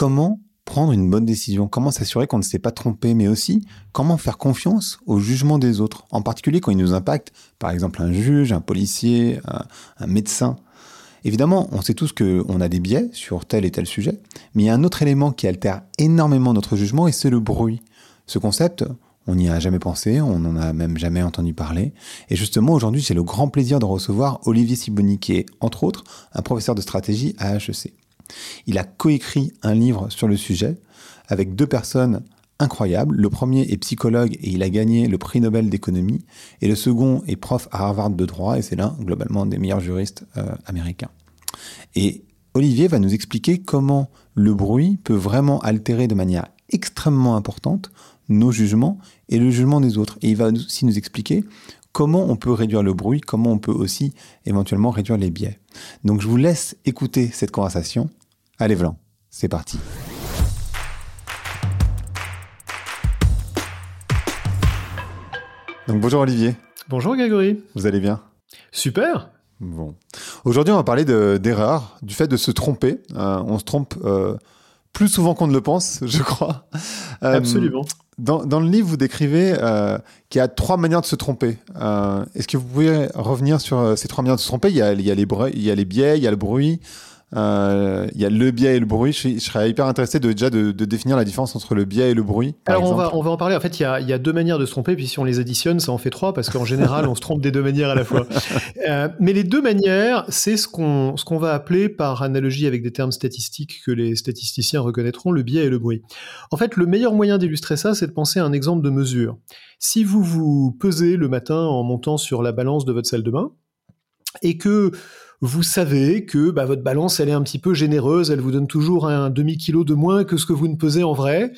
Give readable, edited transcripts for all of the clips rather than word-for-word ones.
comment prendre une bonne décision, comment s'assurer qu'on ne s'est pas trompé, mais aussi comment faire confiance au jugement des autres, en particulier quand ils nous impactent, par exemple un juge, un policier, un médecin. Évidemment, on sait tous qu'on a des biais sur tel et tel sujet, mais il y a un autre élément qui altère énormément notre jugement et c'est le bruit. Ce concept, on n'y a jamais pensé, on n'en a même jamais entendu parler. Et justement, aujourd'hui, j'ai le grand plaisir de recevoir Olivier Sibony, qui est, entre autres, un professeur de stratégie à HEC. Il a coécrit un livre sur le sujet avec 2 personnes incroyables. Le premier est psychologue et il a gagné le prix Nobel d'économie. Et le second est prof à Harvard de droit et c'est l'un, globalement, des meilleurs juristes américains. Et Olivier va nous expliquer comment le bruit peut vraiment altérer de manière extrêmement importante nos jugements et le jugement des autres. Et il va aussi nous expliquer comment on peut réduire le bruit, comment on peut aussi éventuellement réduire les biais. Donc je vous laisse écouter cette conversation. Allez, Vlan, c'est parti. Donc bonjour Olivier. Bonjour Grégory. Vous allez bien ? Super. Bon. Aujourd'hui, on va parler d'erreurs, du fait de se tromper. On se trompe plus souvent qu'on ne le pense, je crois. Absolument. Dans le livre, vous décrivez qu'il y a 3 manières de se tromper. Est-ce que vous pouvez revenir sur ces 3 manières de se tromper ? Il y a les biais, il y a le bruit, il y a le biais et le bruit. Je serais hyper intéressé de définir la différence entre le biais et le bruit. Alors on va en parler. En fait, il y a 2 manières de se tromper, puis si on les additionne, ça en fait 3, parce qu'en général, on se trompe des 2 manières à la fois. Mais les 2 manières, c'est ce qu'on va appeler, par analogie avec des termes statistiques que les statisticiens reconnaîtront, le biais et le bruit. En fait, le meilleur moyen d'illustrer ça, c'est de penser à un exemple de mesure. Si vous vous pesez le matin en montant sur la balance de votre salle de bain, et que vous savez que votre balance, elle est un petit peu généreuse, elle vous donne toujours un demi-kilo de moins que ce que vous ne pesez en vrai,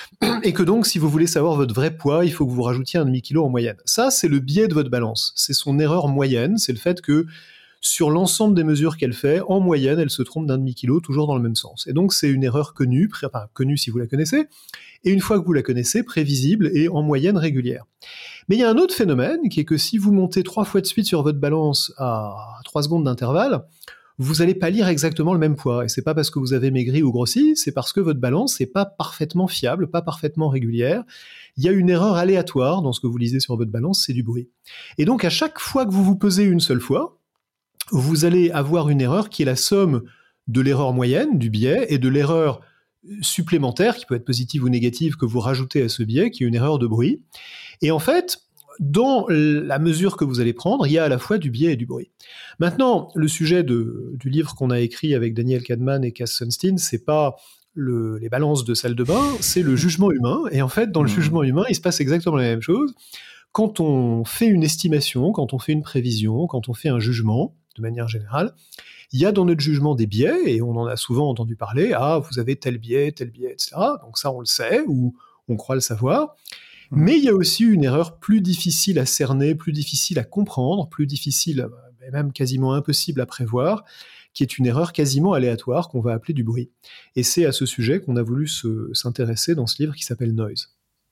et que donc, si vous voulez savoir votre vrai poids, il faut que vous rajoutiez un demi-kilo en moyenne. Ça, c'est le biais de votre balance. C'est son erreur moyenne, c'est le fait que sur l'ensemble des mesures qu'elle fait, en moyenne, elle se trompe d'un demi-kilo, toujours dans le même sens. Et donc, c'est une erreur connue, connue si vous la connaissez, et une fois que vous la connaissez, prévisible et en moyenne régulière. Mais il y a un autre phénomène, qui est que si vous montez 3 fois de suite sur votre balance à 3 secondes d'intervalle, vous n'allez pas lire exactement le même poids. Et c'est pas parce que vous avez maigri ou grossi, c'est parce que votre balance n'est pas parfaitement fiable, pas parfaitement régulière. Il y a une erreur aléatoire dans ce que vous lisez sur votre balance, c'est du bruit. Et donc, à chaque fois que vous vous pesez une seule fois, vous allez avoir une erreur qui est la somme de l'erreur moyenne, du biais, et de l'erreur supplémentaire, qui peut être positive ou négative, que vous rajoutez à ce biais, qui est une erreur de bruit. Et en fait, dans la mesure que vous allez prendre, il y a à la fois du biais et du bruit. Maintenant, le sujet du livre qu'on a écrit avec Daniel Kahneman et Cass Sunstein, c'est pas les balances de salle de bain, c'est le jugement humain. Et en fait, dans le jugement humain, il se passe exactement la même chose. Quand on fait une estimation, quand on fait une prévision, quand on fait un jugement, de manière générale, il y a dans notre jugement des biais, et on en a souvent entendu parler, vous avez tel biais, etc. Donc ça, on le sait, ou on croit le savoir. Mais il y a aussi une erreur plus difficile à cerner, plus difficile à comprendre, plus difficile, même quasiment impossible à prévoir, qui est une erreur quasiment aléatoire qu'on va appeler du bruit. Et c'est à ce sujet qu'on a voulu s'intéresser dans ce livre qui s'appelle Noise.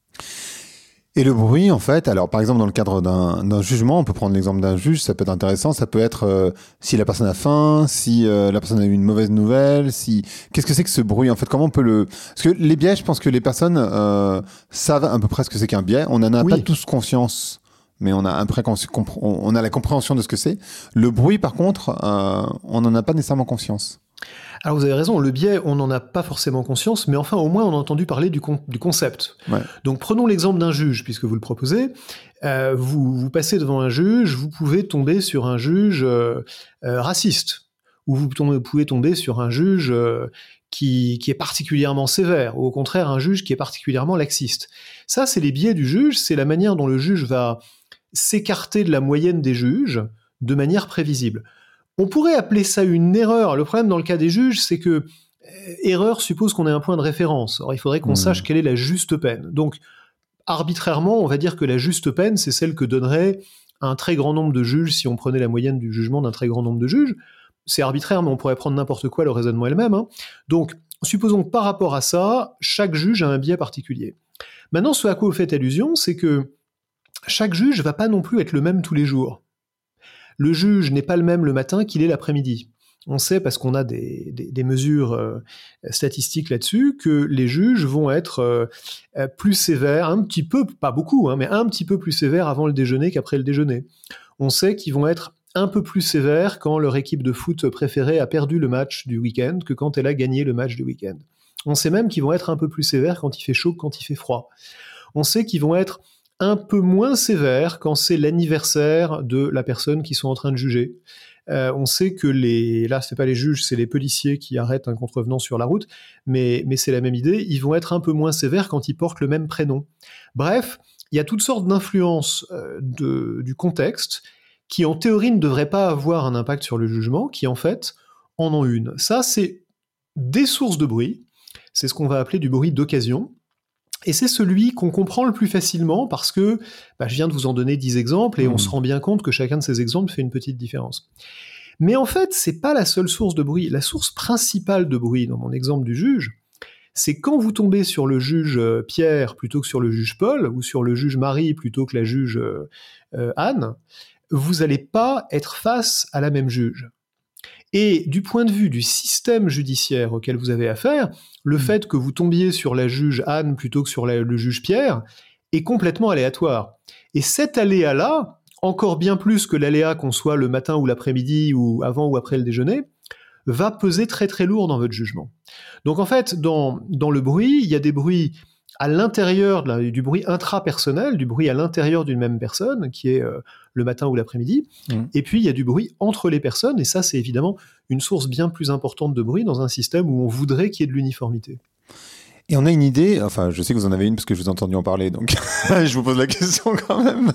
Et le bruit, en fait, alors par exemple dans le cadre d'un jugement, on peut prendre l'exemple d'un juge, ça peut être intéressant, ça peut être si la personne a faim, si la personne a eu une mauvaise nouvelle, qu'est-ce que c'est que ce bruit en fait, comment on peut parce que les biais, je pense que les personnes savent à peu près ce que c'est qu'un biais, on n'en a pas tous conscience, mais on a on a la compréhension de ce que c'est. Le bruit, par contre, on n'en a pas nécessairement conscience. Alors vous avez raison, le biais, on n'en a pas forcément conscience, mais enfin au moins on a entendu parler du concept. Ouais. Donc prenons l'exemple d'un juge, puisque vous le proposez. Vous passez devant un juge, vous pouvez tomber sur un juge raciste, ou vous pouvez tomber sur un juge qui est particulièrement sévère, ou au contraire un juge qui est particulièrement laxiste. Ça, c'est les biais du juge, c'est la manière dont le juge va s'écarter de la moyenne des juges de manière prévisible. On pourrait appeler ça une erreur. Le problème dans le cas des juges, c'est que erreur suppose qu'on ait un point de référence. Or, il faudrait qu'on sache quelle est la juste peine. Donc, arbitrairement, on va dire que la juste peine, c'est celle que donnerait un très grand nombre de juges si on prenait la moyenne du jugement d'un très grand nombre de juges. C'est arbitraire, mais on pourrait prendre n'importe quoi, le raisonnement est le même. Donc, supposons que par rapport à ça, chaque juge a un biais particulier. Maintenant, ce à quoi vous faites allusion, c'est que chaque juge ne va pas non plus être le même tous les jours. Le juge n'est pas le même le matin qu'il est l'après-midi. On sait, parce qu'on a des mesures statistiques là-dessus, que les juges vont être plus sévères, un petit peu, pas beaucoup, mais un petit peu plus sévères avant le déjeuner qu'après le déjeuner. On sait qu'ils vont être un peu plus sévères quand leur équipe de foot préférée a perdu le match du week-end que quand elle a gagné le match du week-end. On sait même qu'ils vont être un peu plus sévères quand il fait chaud que quand il fait froid. On sait qu'ils vont être un peu moins sévères quand c'est l'anniversaire de la personne qu'ils sont en train de juger. On sait que là, c'est pas les juges, c'est les policiers qui arrêtent un contrevenant sur la route, mais c'est la même idée, ils vont être un peu moins sévères quand ils portent le même prénom. Bref, il y a toutes sortes d'influences du contexte qui, en théorie, ne devraient pas avoir un impact sur le jugement, qui, en fait, en ont une. Ça, c'est des sources de bruit, c'est ce qu'on va appeler du bruit d'occasion, et c'est celui qu'on comprend le plus facilement parce que je viens de vous en donner 10 exemples et on se rend bien compte que chacun de ces exemples fait une petite différence. Mais en fait, c'est pas la seule source de bruit. La source principale de bruit dans mon exemple du juge, c'est quand vous tombez sur le juge Pierre plutôt que sur le juge Paul, ou sur le juge Marie plutôt que la juge Anne, vous n'allez pas être face à la même juge. Et du point de vue du système judiciaire auquel vous avez affaire, le fait que vous tombiez sur la juge Anne plutôt que sur le juge Pierre est complètement aléatoire. Et cet aléa-là, encore bien plus que l'aléa qu'on soit le matin ou l'après-midi ou avant ou après le déjeuner, va peser très très lourd dans votre jugement. Donc en fait, dans le bruit, il y a des bruits à l'intérieur du bruit intrapersonnel, du bruit à l'intérieur d'une même personne, qui est le matin ou l'après-midi, et puis il y a du bruit entre les personnes, et ça c'est évidemment une source bien plus importante de bruit dans un système où on voudrait qu'il y ait de l'uniformité. Et on a une idée, enfin je sais que vous en avez une parce que je vous ai entendu en parler, donc je vous pose la question quand même.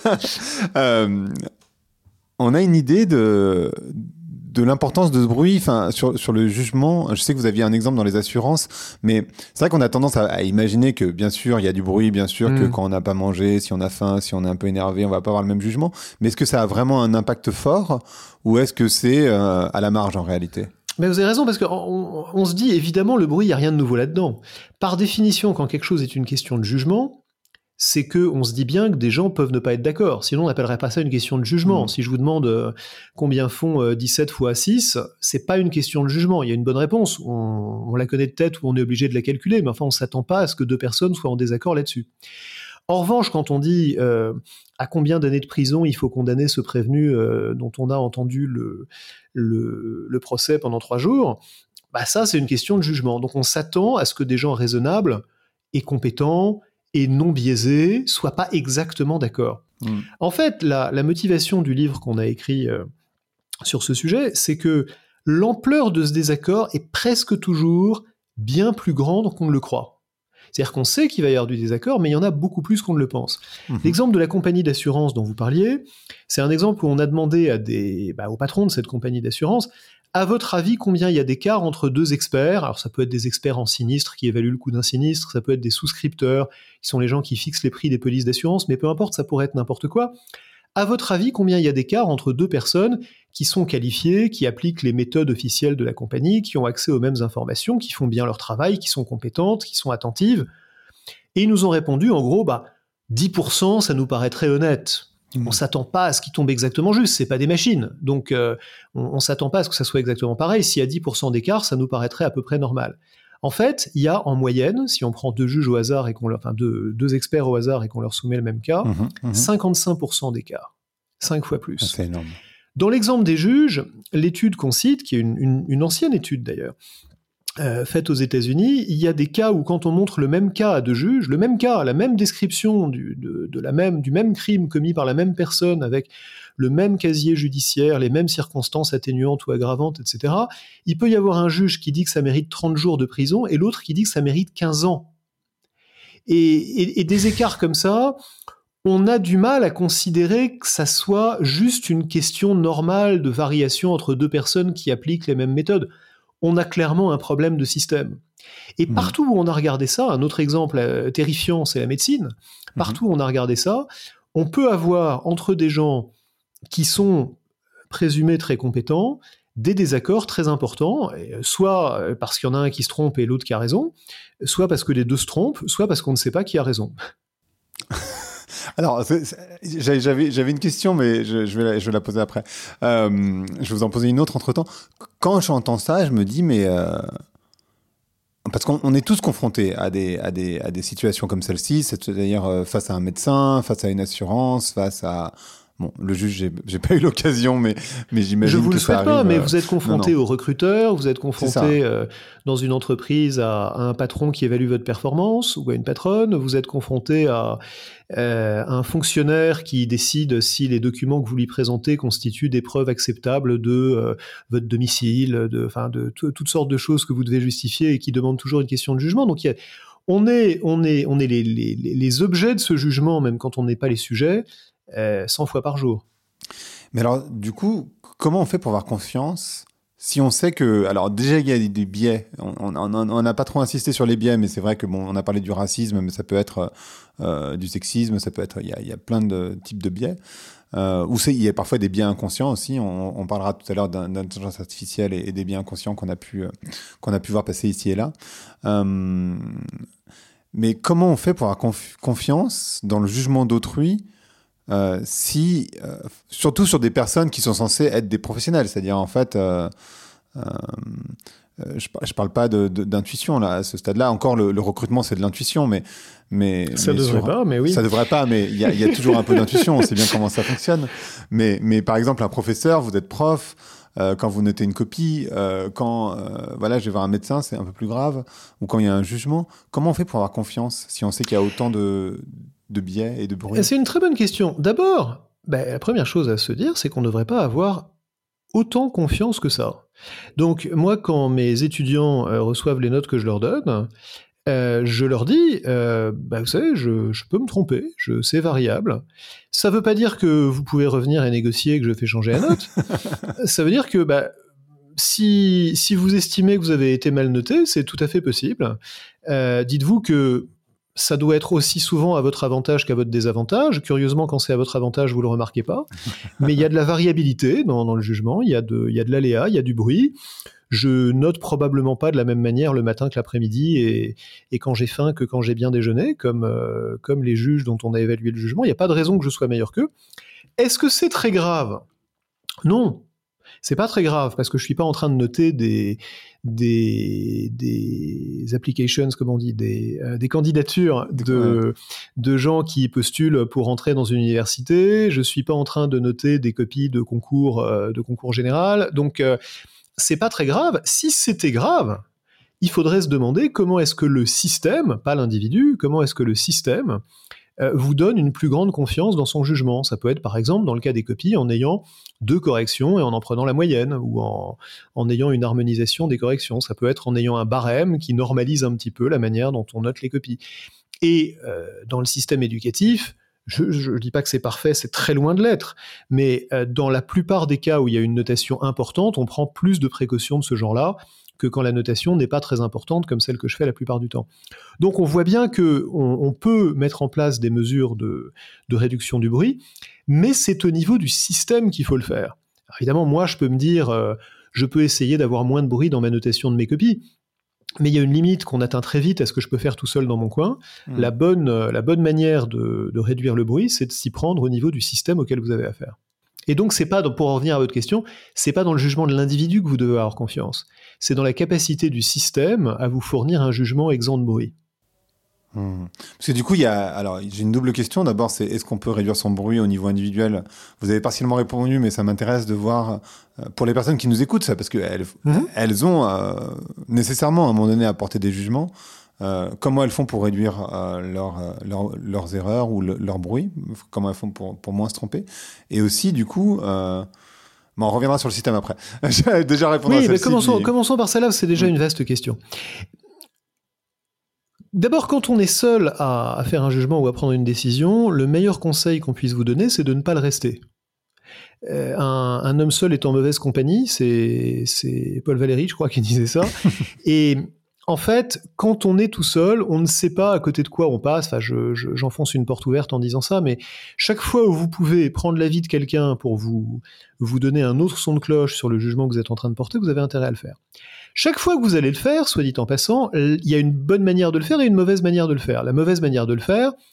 On a une idée de l'importance de ce bruit, enfin sur le jugement. Je sais que vous aviez un exemple dans les assurances, mais c'est vrai qu'on a tendance à imaginer que bien sûr il y a du bruit, bien sûr que quand on n'a pas mangé, si on a faim, si on est un peu énervé, on va pas avoir le même jugement. Mais est-ce que ça a vraiment un impact fort ou est-ce que c'est à la marge en réalité ? Mais vous avez raison, parce qu'on se dit, évidemment, le bruit, il n'y a rien de nouveau là-dedans. Par définition, quand quelque chose est une question de jugement, c'est qu'on se dit bien que des gens peuvent ne pas être d'accord. Sinon, on n'appellerait pas ça une question de jugement. Si je vous demande combien font 17 fois 6, c'est pas une question de jugement. Il y a une bonne réponse. On la connaît de tête ou on est obligé de la calculer, mais enfin, on ne s'attend pas à ce que deux personnes soient en désaccord là-dessus. En revanche, quand on dit à combien d'années de prison il faut condamner ce prévenu dont on a entendu le procès pendant 3 jours, ça, c'est une question de jugement. Donc on s'attend à ce que des gens raisonnables et compétents et non biaisés soient pas exactement d'accord. En fait, la motivation du livre qu'on a écrit sur ce sujet, c'est que l'ampleur de ce désaccord est presque toujours bien plus grande qu'on ne le croit. C'est-à-dire qu'on sait qu'il va y avoir du désaccord, mais il y en a beaucoup plus qu'on ne le pense. L'exemple de la compagnie d'assurance dont vous parliez, c'est un exemple où on a demandé au patron de cette compagnie d'assurance, à votre avis, combien il y a d'écart entre 2 experts ? Alors ça peut être des experts en sinistre qui évaluent le coût d'un sinistre, ça peut être des souscripteurs, qui sont les gens qui fixent les prix des polices d'assurance, mais peu importe, ça pourrait être n'importe quoi. À votre avis, combien il y a d'écart entre 2 personnes qui sont qualifiées, qui appliquent les méthodes officielles de la compagnie, qui ont accès aux mêmes informations, qui font bien leur travail, qui sont compétentes, qui sont attentives ? Et ils nous ont répondu, en gros, 10%, ça nous paraît très honnête. On ne s'attend pas à ce qu'ils tombent exactement juste, c'est pas des machines. Donc, on ne s'attend pas à ce que ça soit exactement pareil. S'il y a 10% d'écart, ça nous paraîtrait à peu près normal. En fait, il y a en moyenne, si on prend 2 juges au hasard et deux experts au hasard et qu'on leur soumet le même cas, 55% d'écart. 5 fois plus. C'est énorme. Dans l'exemple des juges, l'étude qu'on cite, qui est une ancienne étude d'ailleurs, faite aux États-Unis, il y a des cas où quand on montre le même cas à 2 juges, le même cas, la même description du même crime commis par la même personne avec le même casier judiciaire, les mêmes circonstances atténuantes ou aggravantes, etc., il peut y avoir un juge qui dit que ça mérite 30 jours de prison et l'autre qui dit que ça mérite 15 ans. Et des écarts comme ça, on a du mal à considérer que ça soit juste une question normale de variation entre 2 personnes qui appliquent les mêmes méthodes. On a clairement un problème de système. Et partout où on a regardé ça, un autre exemple terrifiant, c'est la médecine, partout où on a regardé ça, on peut avoir entre des gens qui sont présumés très compétents, des désaccords très importants, soit parce qu'il y en a un qui se trompe et l'autre qui a raison, soit parce que les deux se trompent, soit parce qu'on ne sait pas qui a raison. Alors, j'avais une question, mais je vais la poser après. Je vais vous en poser une autre entre-temps. Quand j'entends ça, je me dis, mais... parce qu'on est tous confrontés à des situations comme celle-ci, c'est-à-dire face à un médecin, face à une assurance, face à... Bon, le juge, j'ai pas eu l'occasion, mais j'imagine Je vous que le ça souhaite pas, arrive. mais vous êtes confronté Non. au recruteur, vous êtes C'est ça. confronté dans une entreprise à un patron qui évalue votre performance ou à une patronne, vous êtes confronté à un fonctionnaire qui décide si les documents que vous lui présentez constituent des preuves acceptables de votre domicile, de toutes sortes de choses que vous devez justifier et qui demandent toujours une question de jugement. Donc on est les objets de ce jugement, même quand on n'est pas les sujets, 100 fois par jour. Mais alors, du coup, comment on fait pour avoir confiance si on sait que... Alors, déjà, il y a des biais. On n'a pas trop insisté sur les biais, mais c'est vrai que, bon, on a parlé du racisme, mais ça peut être du sexisme, ça peut être... Il y a plein de types de biais. Il y a parfois des biais inconscients aussi. On parlera tout à l'heure d'intelligence artificielle et des biais inconscients qu'on a pu voir passer ici et là. Mais comment on fait pour avoir confiance dans le jugement d'autrui surtout sur des personnes qui sont censées être des professionnels, c'est-à-dire en fait, je parle pas d'intuition là à ce stade-là. Encore le recrutement c'est de l'intuition, mais ça devrait pas, mais oui. Ça devrait pas, mais il y a toujours un peu d'intuition. On sait bien comment ça fonctionne. Mais par exemple un professeur, vous êtes prof. Quand vous notez une copie, je vais voir un médecin, c'est un peu plus grave, ou quand il y a un jugement, comment on fait pour avoir confiance si on sait qu'il y a autant de biais et de bruit? C'est une très bonne question. D'abord, la première chose à se dire, c'est qu'on ne devrait pas avoir autant confiance que ça. Donc moi, quand mes étudiants reçoivent les notes que je leur donne, je leur dis, vous savez, je peux me tromper, c'est variable. Ça ne veut pas dire que vous pouvez revenir et négocier que je fais changer la note. Ça veut dire que si vous estimez que vous avez été mal noté, c'est tout à fait possible. Dites-vous que ça doit être aussi souvent à votre avantage qu'à votre désavantage. Curieusement, quand c'est à votre avantage, vous ne le remarquez pas. Mais il y a de la variabilité dans le jugement, il y a de l'aléa, il y a du bruit. Je note probablement pas de la même manière le matin que l'après-midi et quand j'ai faim que quand j'ai bien déjeuné, comme les juges dont on a évalué le jugement. Il n'y a pas de raison que je sois meilleur qu'eux. Est-ce que c'est très grave ? Non. C'est pas très grave parce que je suis pas en train de noter des applications, comment on dit, des candidatures de gens qui postulent pour entrer dans une université. Je suis pas en train de noter des copies de concours général. Donc c'est pas très grave. Si c'était grave, il faudrait se demander comment est-ce que le système, pas l'individu, comment est-ce que le système vous donne une plus grande confiance dans son jugement. Ça peut être par exemple dans le cas des copies en ayant 2 corrections et en prenant la moyenne ou en ayant une harmonisation des corrections. Ça peut être en ayant un barème qui normalise un petit peu la manière dont on note les copies. Et dans le système éducatif, je ne dis pas que c'est parfait, c'est très loin de l'être, mais dans la plupart des cas où il y a une notation importante, on prend plus de précautions de ce genre-là que quand la notation n'est pas très importante comme celle que je fais la plupart du temps. Donc on voit bien qu'on peut mettre en place des mesures de réduction du bruit, mais c'est au niveau du système qu'il faut le faire. Alors évidemment, moi je peux me dire, je peux essayer d'avoir moins de bruit dans ma notation de mes copies, mais il y a une limite qu'on atteint très vite à ce que je peux faire tout seul dans mon coin. La bonne manière de réduire le bruit, c'est de s'y prendre au niveau du système auquel vous avez affaire. Et donc, c'est pas, pour en revenir à votre question, c'est pas dans le jugement de l'individu que vous devez avoir confiance. C'est dans la capacité du système à vous fournir un jugement exempt de bruit. Parce que du coup, j'ai une double question. D'abord, c'est est-ce qu'on peut réduire son bruit au niveau individuel ? Vous avez partiellement répondu, mais ça m'intéresse de voir, pour les personnes qui nous écoutent, ça, parce qu'elles ont nécessairement, à un moment donné, apporté des jugements. Comment elles font pour réduire leurs erreurs ou leur bruit ? Comment elles font pour moins se tromper ? Et aussi, du coup... on reviendra sur le système après. J'ai déjà répondu à celle-ci. Oui, commençons par celle-là, c'est déjà une vaste question. D'abord, quand on est seul à faire un jugement ou à prendre une décision, le meilleur conseil qu'on puisse vous donner, c'est de ne pas le rester. Un homme seul est en mauvaise compagnie, c'est Paul Valéry, je crois, qui disait ça. Et en fait, quand on est tout seul, on ne sait pas à côté de quoi on passe. Enfin, j'enfonce une porte ouverte en disant ça, mais chaque fois où vous pouvez prendre l'avis de quelqu'un pour vous donner un autre son de cloche sur le jugement que vous êtes en train de porter, vous avez intérêt à le faire. Chaque fois que vous allez le faire, soit dit en passant, il y a une bonne manière de le faire et une mauvaise manière de le faire. La mauvaise manière de le faire,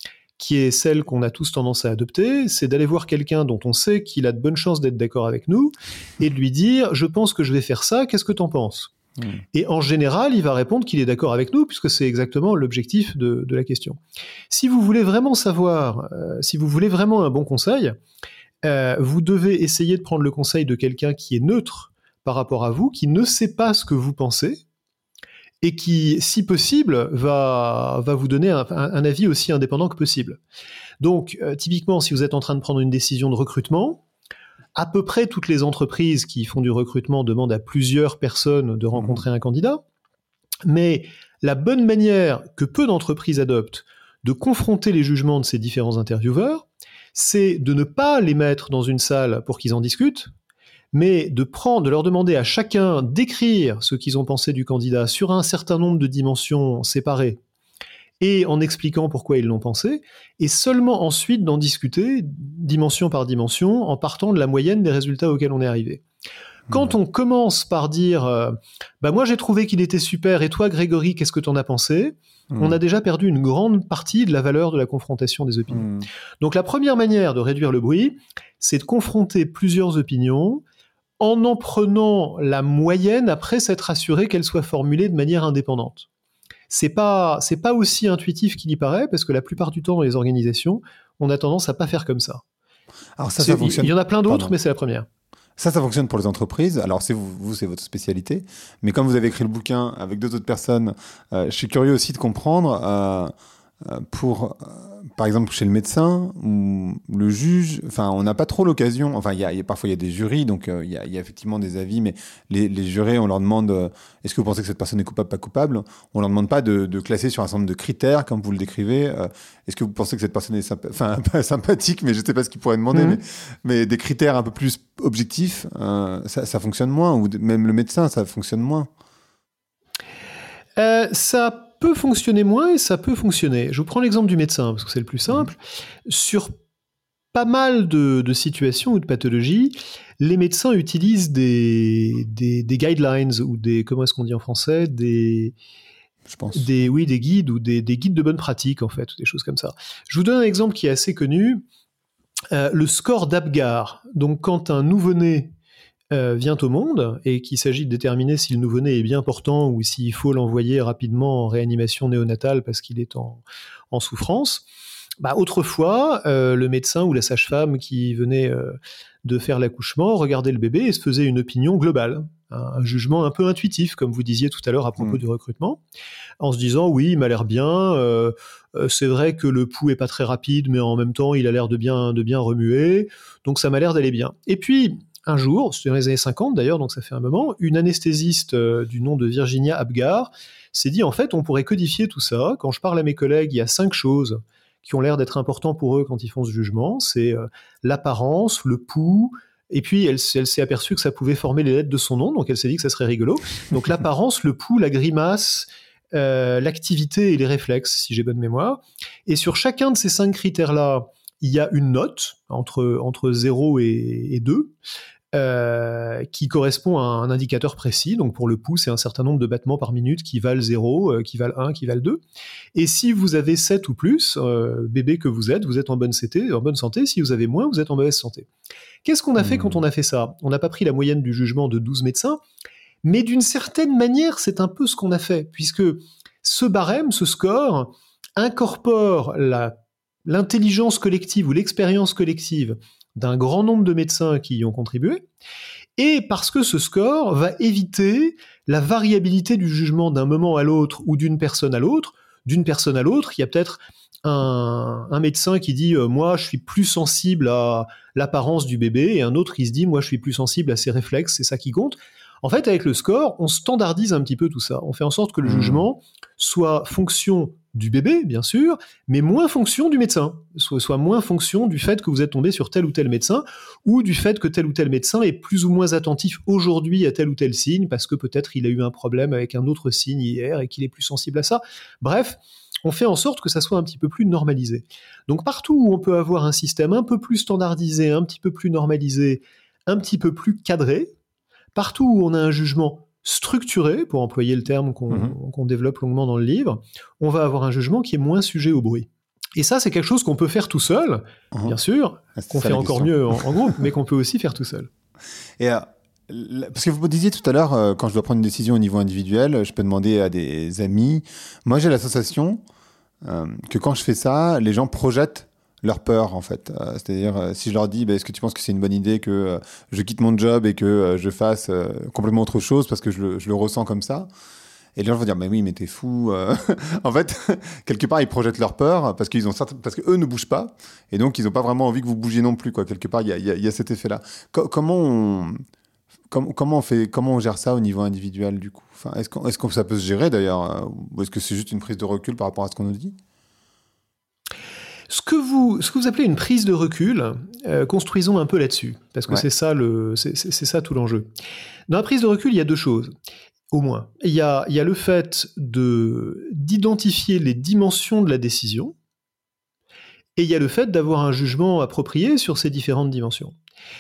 qui est celle qu'on a tous tendance à adopter, c'est d'aller voir quelqu'un dont on sait qu'il a de bonnes chances d'être d'accord avec nous et de lui dire « je pense que je vais faire ça, qu'est-ce que t'en penses ?» Et en général, il va répondre qu'il est d'accord avec nous, puisque c'est exactement l'objectif de la question. Si vous voulez vraiment savoir, si vous voulez vraiment un bon conseil, vous devez essayer de prendre le conseil de quelqu'un qui est neutre par rapport à vous, qui ne sait pas ce que vous pensez, et qui, si possible, va vous donner un avis aussi indépendant que possible. Donc, typiquement, si vous êtes en train de prendre une décision de recrutement, à peu près toutes les entreprises qui font du recrutement demandent à plusieurs personnes de rencontrer un candidat, mais la bonne manière que peu d'entreprises adoptent de confronter les jugements de ces différents intervieweurs, c'est de ne pas les mettre dans une salle pour qu'ils en discutent, mais de leur demander à chacun d'écrire ce qu'ils ont pensé du candidat sur un certain nombre de dimensions séparées, et en expliquant pourquoi ils l'ont pensé, et seulement ensuite d'en discuter, dimension par dimension, en partant de la moyenne des résultats auxquels on est arrivé. Quand on commence par dire moi j'ai trouvé qu'il était super, et toi Grégory, qu'est-ce que t'en as pensé ? On a déjà perdu une grande partie de la valeur de la confrontation des opinions. Donc la première manière de réduire le bruit, c'est de confronter plusieurs opinions, en prenant la moyenne après s'être assuré qu'elle soit formulée de manière indépendante. C'est pas aussi intuitif qu'il y paraît, parce que la plupart du temps dans les organisations, on a tendance à pas faire comme ça. Alors ça fonctionne. Il y en a plein d'autres, mais c'est la première. Ça fonctionne pour les entreprises. Alors, c'est votre spécialité. Mais comme vous avez écrit le bouquin avec 2 autres personnes, je suis curieux aussi de comprendre par exemple, chez le médecin ou le juge, on n'a pas trop l'occasion. Enfin, parfois, il y a des jurys, donc il y a effectivement des avis, mais les jurés, on leur demande est-ce que vous pensez que cette personne est coupable, pas coupable ? On leur demande pas de classer sur un certain nombre de critères, comme vous le décrivez. Est-ce que vous pensez que cette personne est pas sympathique, mais je sais pas ce qu'ils pourraient demander, mais des critères un peu plus objectifs, ça fonctionne moins, ou même le médecin, ça fonctionne moins. Ça peut fonctionner moins et ça peut fonctionner. Je vous prends l'exemple du médecin, parce que c'est le plus simple. Sur pas mal de situations ou de pathologies, les médecins utilisent des guidelines, ou comment est-ce qu'on dit en français, des guides, ou des guides de bonne pratique, en fait, ou des choses comme ça. Je vous donne un exemple qui est assez connu. Le score d'Apgar. Donc, quand un nouveau-né vient au monde, et qu'il s'agit de déterminer si le nouveau-né est bien portant ou s'il faut l'envoyer rapidement en réanimation néonatale parce qu'il est en souffrance, autrefois, le médecin ou la sage-femme qui venait de faire l'accouchement regardait le bébé et se faisait une opinion globale, un jugement un peu intuitif, comme vous disiez tout à l'heure à propos du recrutement, en se disant « oui, il m'a l'air bien, c'est vrai que le pouls est pas très rapide, mais en même temps, il a l'air de bien remuer, donc ça m'a l'air d'aller bien. » Et puis, un jour, c'était dans les années 50 d'ailleurs, donc ça fait un moment, une anesthésiste du nom de Virginia Apgar s'est dit, en fait, on pourrait codifier tout ça. Quand je parle à mes collègues, il y a 5 choses qui ont l'air d'être importantes pour eux quand ils font ce jugement. C'est l'apparence, le pouls, et puis elle s'est aperçue que ça pouvait former les lettres de son nom, donc elle s'est dit que ça serait rigolo. Donc l'apparence, le pouls, la grimace, l'activité et les réflexes, si j'ai bonne mémoire. Et sur chacun de ces 5 critères-là, il y a une note entre 0 et 2, qui correspond à un indicateur précis. Donc pour le pouls, c'est un certain nombre de battements par minute qui valent 0, qui valent 1, qui valent 2. Et si vous avez 7 ou plus, bébé que vous êtes en bonne santé. Si vous avez moins, vous êtes en mauvaise santé. Qu'est-ce qu'on a fait quand on a fait ça ? On n'a pas pris la moyenne du jugement de 12 médecins, mais d'une certaine manière, c'est un peu ce qu'on a fait, puisque ce barème, ce score, incorpore l'intelligence collective ou l'expérience collective d'un grand nombre de médecins qui y ont contribué, et parce que ce score va éviter la variabilité du jugement d'un moment à l'autre ou d'une personne à l'autre. D'une personne à l'autre, il y a peut-être un médecin qui dit moi je suis plus sensible à l'apparence du bébé, et un autre qui se dit moi je suis plus sensible à ses réflexes, c'est ça qui compte. En fait, avec le score, on standardise un petit peu tout ça. On fait en sorte que le jugement soit fonction du bébé, bien sûr, mais moins fonction du médecin, soit moins fonction du fait que vous êtes tombé sur tel ou tel médecin, ou du fait que tel ou tel médecin est plus ou moins attentif aujourd'hui à tel ou tel signe, parce que peut-être il a eu un problème avec un autre signe hier et qu'il est plus sensible à ça. Bref, on fait en sorte que ça soit un petit peu plus normalisé. Donc partout où on peut avoir un système un peu plus standardisé, un petit peu plus normalisé, un petit peu plus cadré, partout où on a un jugement structuré, pour employer le terme qu'on développe longuement dans le livre, on va avoir un jugement qui est moins sujet au bruit. Et ça, c'est quelque chose qu'on peut faire tout seul, bien sûr, qu'on fait encore mieux en groupe, mais qu'on peut aussi faire tout seul. Et parce que vous me disiez tout à l'heure, quand je dois prendre une décision au niveau individuel, je peux demander à des amis. Moi, j'ai la sensation que quand je fais ça, les gens projettent leur peur, en fait. C'est-à-dire, si je leur dis, est-ce que tu penses que c'est une bonne idée que je quitte mon job et que je fasse complètement autre chose parce que je le ressens comme ça? Et les gens vont dire, mais oui, mais t'es fou. En fait, quelque part, ils projettent leur peur parce parce que eux ne bougent pas. Et donc, ils n'ont pas vraiment envie que vous bougiez non plus, quoi. Quelque part, il y a cet effet-là. Comment on gère ça au niveau individuel, du coup? Enfin, est-ce que ça peut se gérer, d'ailleurs? Ou est-ce que c'est juste une prise de recul par rapport à ce qu'on nous dit? Ce que vous appelez une prise de recul, construisons un peu là-dessus, parce que c'est ça tout l'enjeu. Dans la prise de recul, il y a deux choses. Au moins. Il y a le fait d'identifier les dimensions de la décision, et il y a le fait d'avoir un jugement approprié sur ces différentes dimensions.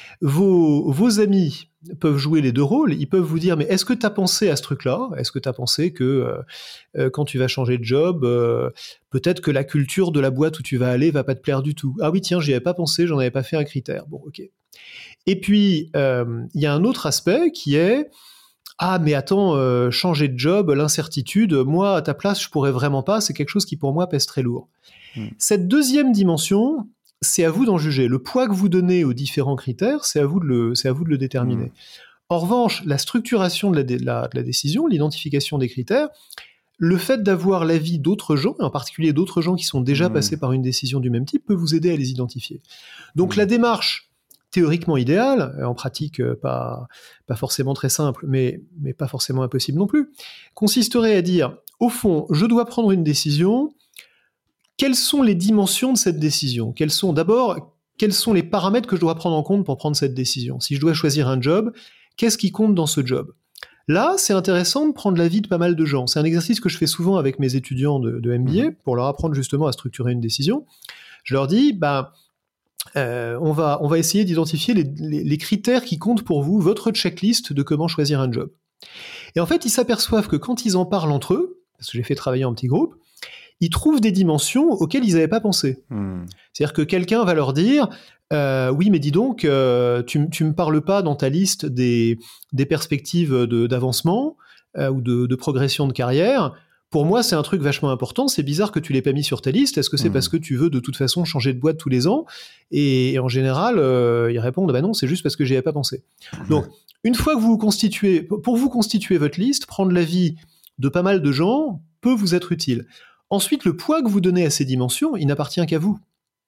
Vos amis peuvent jouer les deux rôles, ils peuvent vous dire, mais est-ce que tu as pensé à ce truc-là? Est-ce que tu as pensé que quand tu vas changer de job, peut-être que la culture de la boîte où tu vas aller va pas te plaire du tout? Ah oui, tiens, j'y avais pas pensé, j'en avais pas fait un critère. Bon, ok. Et puis, il y a un autre aspect qui est, ah, mais attends, changer de job, l'incertitude, moi, à ta place, je pourrais vraiment pas, c'est quelque chose qui, pour moi, pèse très lourd. Cette deuxième dimension, c'est à vous d'en juger. Le poids que vous donnez aux différents critères, c'est à vous de le déterminer. En revanche, la structuration de la décision, l'identification des critères, le fait d'avoir l'avis d'autres gens, et en particulier d'autres gens qui sont déjà passés par une décision du même type, peut vous aider à les identifier. Donc la démarche théoriquement idéal, en pratique pas forcément très simple, mais pas forcément impossible non plus, consisterait à dire, au fond, je dois prendre une décision, quelles sont les dimensions de cette décision? Quels sont les paramètres que je dois prendre en compte pour prendre cette décision? Si je dois choisir un job, qu'est-ce qui compte dans ce job? Là, c'est intéressant de prendre l'avis de pas mal de gens. C'est un exercice que je fais souvent avec mes étudiants de MBA, pour leur apprendre justement à structurer une décision. Je leur dis, on va essayer d'identifier les critères qui comptent pour vous, votre checklist de comment choisir un job. Et en fait, ils s'aperçoivent que quand ils en parlent entre eux, parce que j'ai fait travailler en petits groupes, ils trouvent des dimensions auxquelles ils n'avaient pas pensé. C'est-à-dire que quelqu'un va leur dire oui, mais dis donc, tu me parles pas dans ta liste des perspectives d'avancement ou de progression de carrière. Pour moi, c'est un truc vachement important. C'est bizarre que tu l'aies pas mis sur ta liste. Est-ce que c'est parce que tu veux de toute façon changer de boîte tous les ans? Et en général, ils répondent non, c'est juste parce que j'y avais pas pensé. Donc, une fois que pour vous constituer votre liste, prendre l'avis de pas mal de gens peut vous être utile. Ensuite, le poids que vous donnez à ces dimensions, il n'appartient qu'à vous.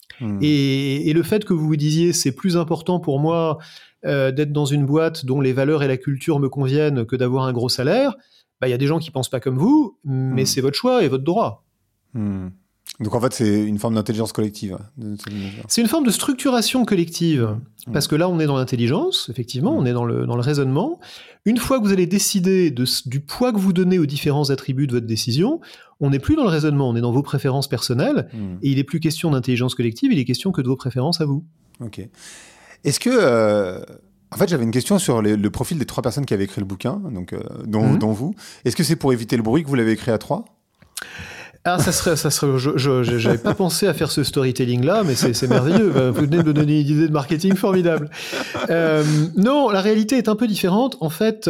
Et le fait que vous vous disiez c'est plus important pour moi d'être dans une boîte dont les valeurs et la culture me conviennent que d'avoir un gros salaire, il y a des gens qui pensent pas comme vous, mais c'est votre choix et votre droit. Donc en fait, c'est une forme d'intelligence collective. C'est une forme de structuration collective, parce que là, on est dans l'intelligence, effectivement, on est dans le raisonnement. Une fois que vous allez décider du poids que vous donnez aux différents attributs de votre décision, on n'est plus dans le raisonnement, on est dans vos préférences personnelles, et il n'est plus question d'intelligence collective, il est question que de vos préférences à vous. Ok. Est-ce que... En fait, j'avais une question sur le profil des 3 personnes qui avaient écrit le bouquin, donc, dont vous. Est-ce que c'est pour éviter le bruit que vous l'avez écrit à 3 ? Ah, ça serait. Je n'avais pas pensé à faire ce storytelling-là, mais c'est merveilleux. Vous venez de me donner une idée de marketing formidable. Non, la réalité est un peu différente. En fait,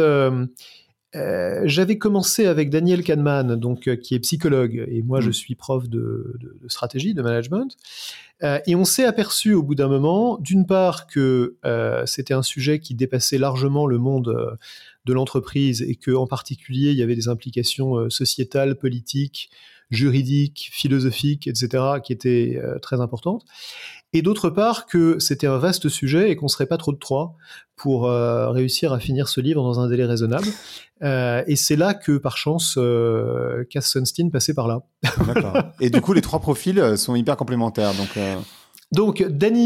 j'avais commencé avec Daniel Kahneman, qui est psychologue, et moi je suis prof de stratégie, de management. Et on s'est aperçu au bout d'un moment, d'une part que c'était un sujet qui dépassait largement le monde de l'entreprise, et qu'en particulier il y avait des implications sociétales, politiques, juridiques, philosophiques, etc., qui étaient très importantes. Et d'autre part que c'était un vaste sujet et qu'on ne serait pas trop de 3 pour réussir à finir ce livre dans un délai raisonnable. Et c'est là que, par chance, Cass Sunstein passait par là. D'accord. Et du coup, les 3 profils sont hyper complémentaires. Donc,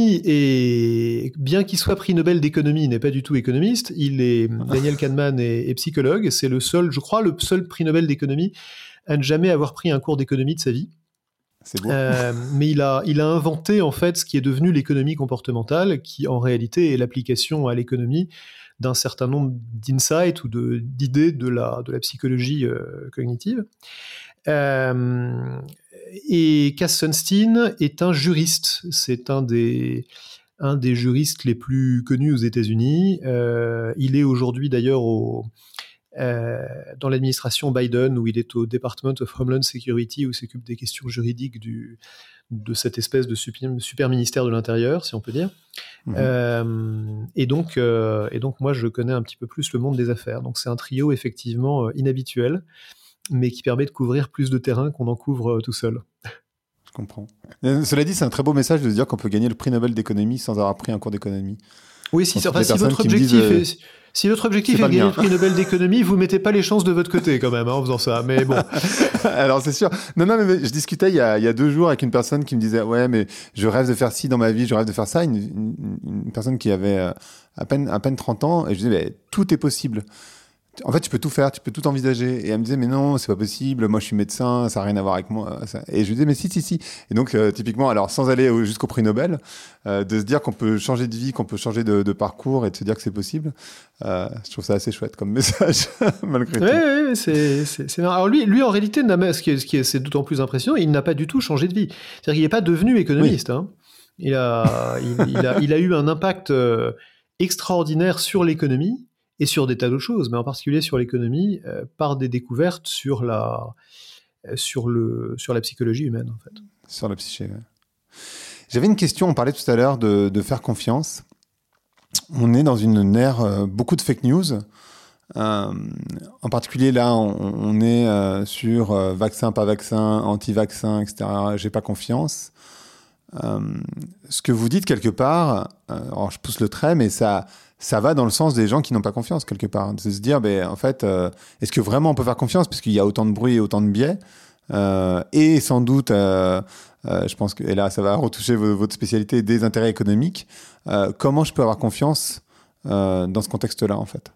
Danny, bien qu'il soit prix Nobel d'économie, il n'est pas du tout économiste. Daniel Kahneman est psychologue. C'est le seul prix Nobel d'économie à ne jamais avoir pris un cours d'économie de sa vie. C'est beau. Mais il a inventé en fait ce qui est devenu l'économie comportementale, qui en réalité est l'application à l'économie d'un certain nombre d'insights ou d'idées de la psychologie cognitive. Et Cass Sunstein est un juriste. C'est un des juristes les plus connus aux États-Unis. Il est aujourd'hui d'ailleurs dans l'administration Biden, où il est au Department of Homeland Security, où il s'occupe des questions juridiques de cette espèce de super ministère de l'Intérieur, si on peut dire. Et donc, moi, je connais un petit peu plus le monde des affaires. Donc, c'est un trio effectivement inhabituel, mais qui permet de couvrir plus de terrain qu'on en couvre tout seul. Je comprends. Cela dit, c'est un très beau message de se dire qu'on peut gagner le prix Nobel d'économie sans avoir pris un cours d'économie. Oui, si votre objectif est de gagner le prix Nobel d'économie, vous mettez pas les chances de votre côté quand même en faisant ça. Mais bon. Alors c'est sûr. Non, mais je discutais il y a 2 jours avec une personne qui me disait ouais, mais je rêve de faire ci dans ma vie, je rêve de faire ça. Une personne qui avait à peine 30 ans, et je disais mais tout est possible. En fait, tu peux tout faire, tu peux tout envisager. Et elle me disait, mais non, c'est pas possible, moi je suis médecin, ça n'a rien à voir avec moi. Et je lui disais, mais si. Et donc, typiquement, alors sans aller jusqu'au prix Nobel, de se dire qu'on peut changer de vie, qu'on peut changer de parcours et de se dire que c'est possible, je trouve ça assez chouette comme message, malgré tout. Oui, c'est marrant. Alors lui, en réalité, c'est d'autant plus impressionnant, il n'a pas du tout changé de vie. C'est-à-dire qu'il n'est pas devenu économiste. Oui. Hein. Il a eu un impact extraordinaire sur l'économie, et sur des tas d'autres choses, mais en particulier sur l'économie, par des découvertes sur la psychologie humaine, en fait. Sur la psyché, ouais. J'avais une question, on parlait tout à l'heure de faire confiance. On est dans une ère, beaucoup de fake news. En particulier, là, on est sur vaccin, pas vaccin, anti-vaccin, etc. J'ai pas confiance. Ce que vous dites quelque part, alors je pousse le trait, mais ça va dans le sens des gens qui n'ont pas confiance quelque part. De se dire, en fait, est-ce que vraiment on peut faire confiance parce qu'il y a autant de bruit et autant de biais et sans doute, je pense que, et là ça va retoucher votre spécialité, des intérêts économiques. Comment je peux avoir confiance dans ce contexte-là en fait?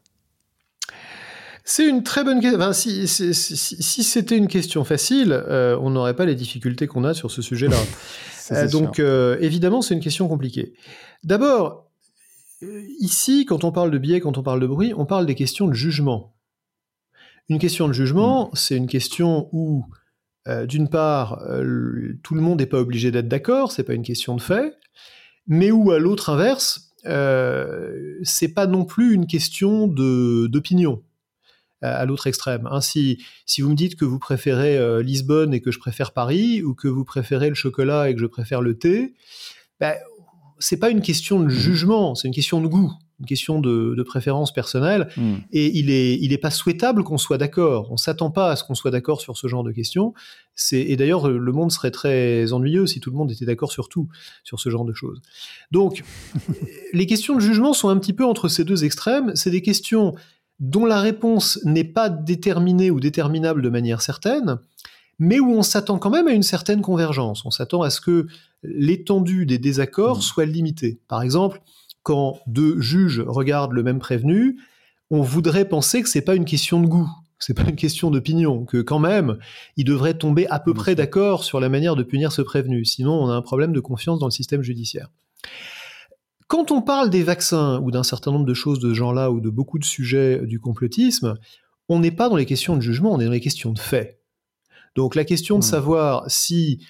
C'est une très bonne question. Enfin, si c'était une question facile, on n'aurait pas les difficultés qu'on a sur ce sujet-là. Donc, évidemment, c'est une question compliquée. D'abord, ici, quand on parle de biais, quand on parle de bruit, on parle des questions de jugement. Une question de jugement, c'est une question où, d'une part, tout le monde n'est pas obligé d'être d'accord, c'est pas une question de fait, mais où, à l'autre inverse, c'est pas non plus une question d'opinion. À l'autre extrême. Hein, si vous me dites que vous préférez Lisbonne et que je préfère Paris, ou que vous préférez le chocolat et que je préfère le thé, c'est pas une question de jugement, c'est une question de goût, une question de préférence personnelle, et il est pas souhaitable qu'on soit d'accord. On s'attend pas à ce qu'on soit d'accord sur ce genre de questions, et d'ailleurs le monde serait très ennuyeux si tout le monde était d'accord sur tout, sur ce genre de choses. Donc, les questions de jugement sont un petit peu entre ces deux extrêmes, c'est des questions dont la réponse n'est pas déterminée ou déterminable de manière certaine, mais où on s'attend quand même à une certaine convergence. On s'attend à ce que l'étendue des désaccords soit limitée. Par exemple, quand 2 juges regardent le même prévenu, on voudrait penser que c'est pas une question de goût, c'est pas une question d'opinion, que quand même, ils devraient tomber à peu près d'accord sur la manière de punir ce prévenu. Sinon, on a un problème de confiance dans le système judiciaire. Quand on parle des vaccins ou d'un certain nombre de choses de ce genre-là ou de beaucoup de sujets du complotisme, on n'est pas dans les questions de jugement, on est dans les questions de fait. Donc la question de savoir si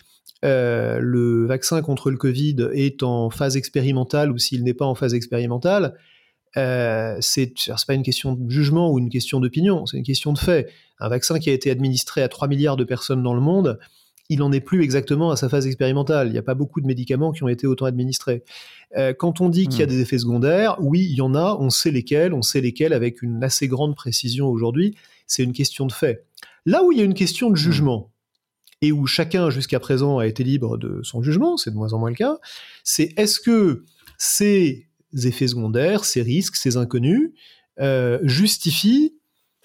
le vaccin contre le Covid est en phase expérimentale ou s'il n'est pas en phase expérimentale, c'est pas une question de jugement ou une question d'opinion, c'est une question de fait. Un vaccin qui a été administré à 3 milliards de personnes dans le monde, il n'en est plus exactement à sa phase expérimentale. Il n'y a pas beaucoup de médicaments qui ont été autant administrés. Quand on dit qu'il y a des effets secondaires, oui, il y en a, on sait lesquels avec une assez grande précision aujourd'hui. C'est une question de fait. Là où il y a une question de jugement, et où chacun jusqu'à présent a été libre de son jugement, c'est de moins en moins le cas, c'est est-ce que ces effets secondaires, ces risques, ces inconnus, justifient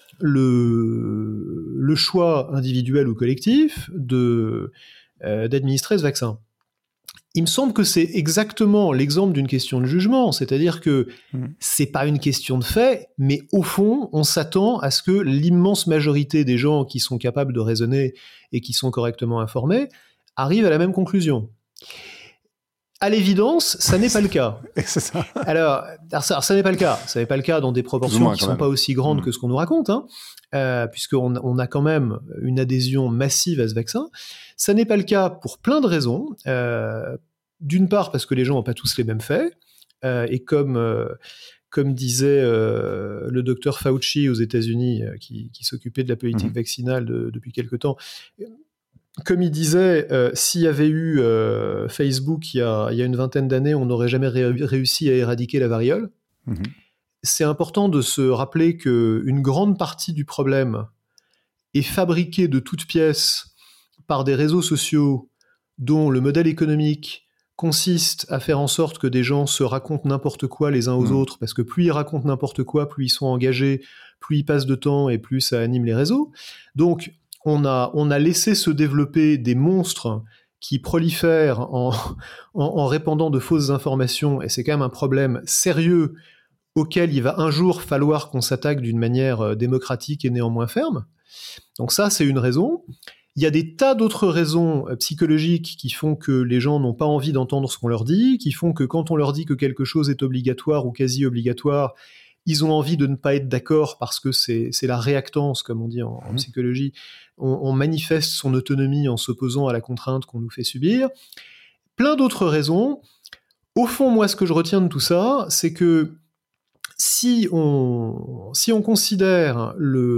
le choix individuel ou collectif d'administrer ce vaccin. Il me semble que c'est exactement l'exemple d'une question de jugement, c'est-à-dire que c'est pas une question de fait, mais au fond, on s'attend à ce que l'immense majorité des gens qui sont capables de raisonner et qui sont correctement informés arrivent à la même conclusion. À l'évidence, ça n'est pas le cas. C'est ça. Alors, ça n'est pas le cas. Ça n'est pas le cas dans des proportions qui ne sont pas aussi grandes que ce qu'on nous raconte, puisqu'on a quand même une adhésion massive à ce vaccin. Ça n'est pas le cas pour plein de raisons. D'une part, parce que les gens n'ont pas tous les mêmes faits. Et comme disait le docteur Fauci aux États-Unis, qui s'occupait de la politique vaccinale depuis quelque temps, comme il disait, s'il y avait eu Facebook il y a une vingtaine d'années, on n'aurait jamais réussi à éradiquer la variole. C'est important de se rappeler qu'une grande partie du problème est fabriquée de toutes pièces par des réseaux sociaux dont le modèle économique consiste à faire en sorte que des gens se racontent n'importe quoi les uns aux autres, parce que plus ils racontent n'importe quoi, plus ils sont engagés, plus ils passent de temps et plus ça anime les réseaux. Donc, on a laissé se développer des monstres qui prolifèrent en répandant de fausses informations, et c'est quand même un problème sérieux auquel il va un jour falloir qu'on s'attaque d'une manière démocratique et néanmoins ferme. Donc ça, c'est une raison. Il y a des tas d'autres raisons psychologiques qui font que les gens n'ont pas envie d'entendre ce qu'on leur dit, qui font que quand on leur dit que quelque chose est obligatoire ou quasi obligatoire, ils ont envie de ne pas être d'accord parce que c'est la réactance, comme on dit en psychologie. On manifeste son autonomie en s'opposant à la contrainte qu'on nous fait subir. Plein d'autres raisons. Au fond, moi, ce que je retiens de tout ça, c'est que si on considère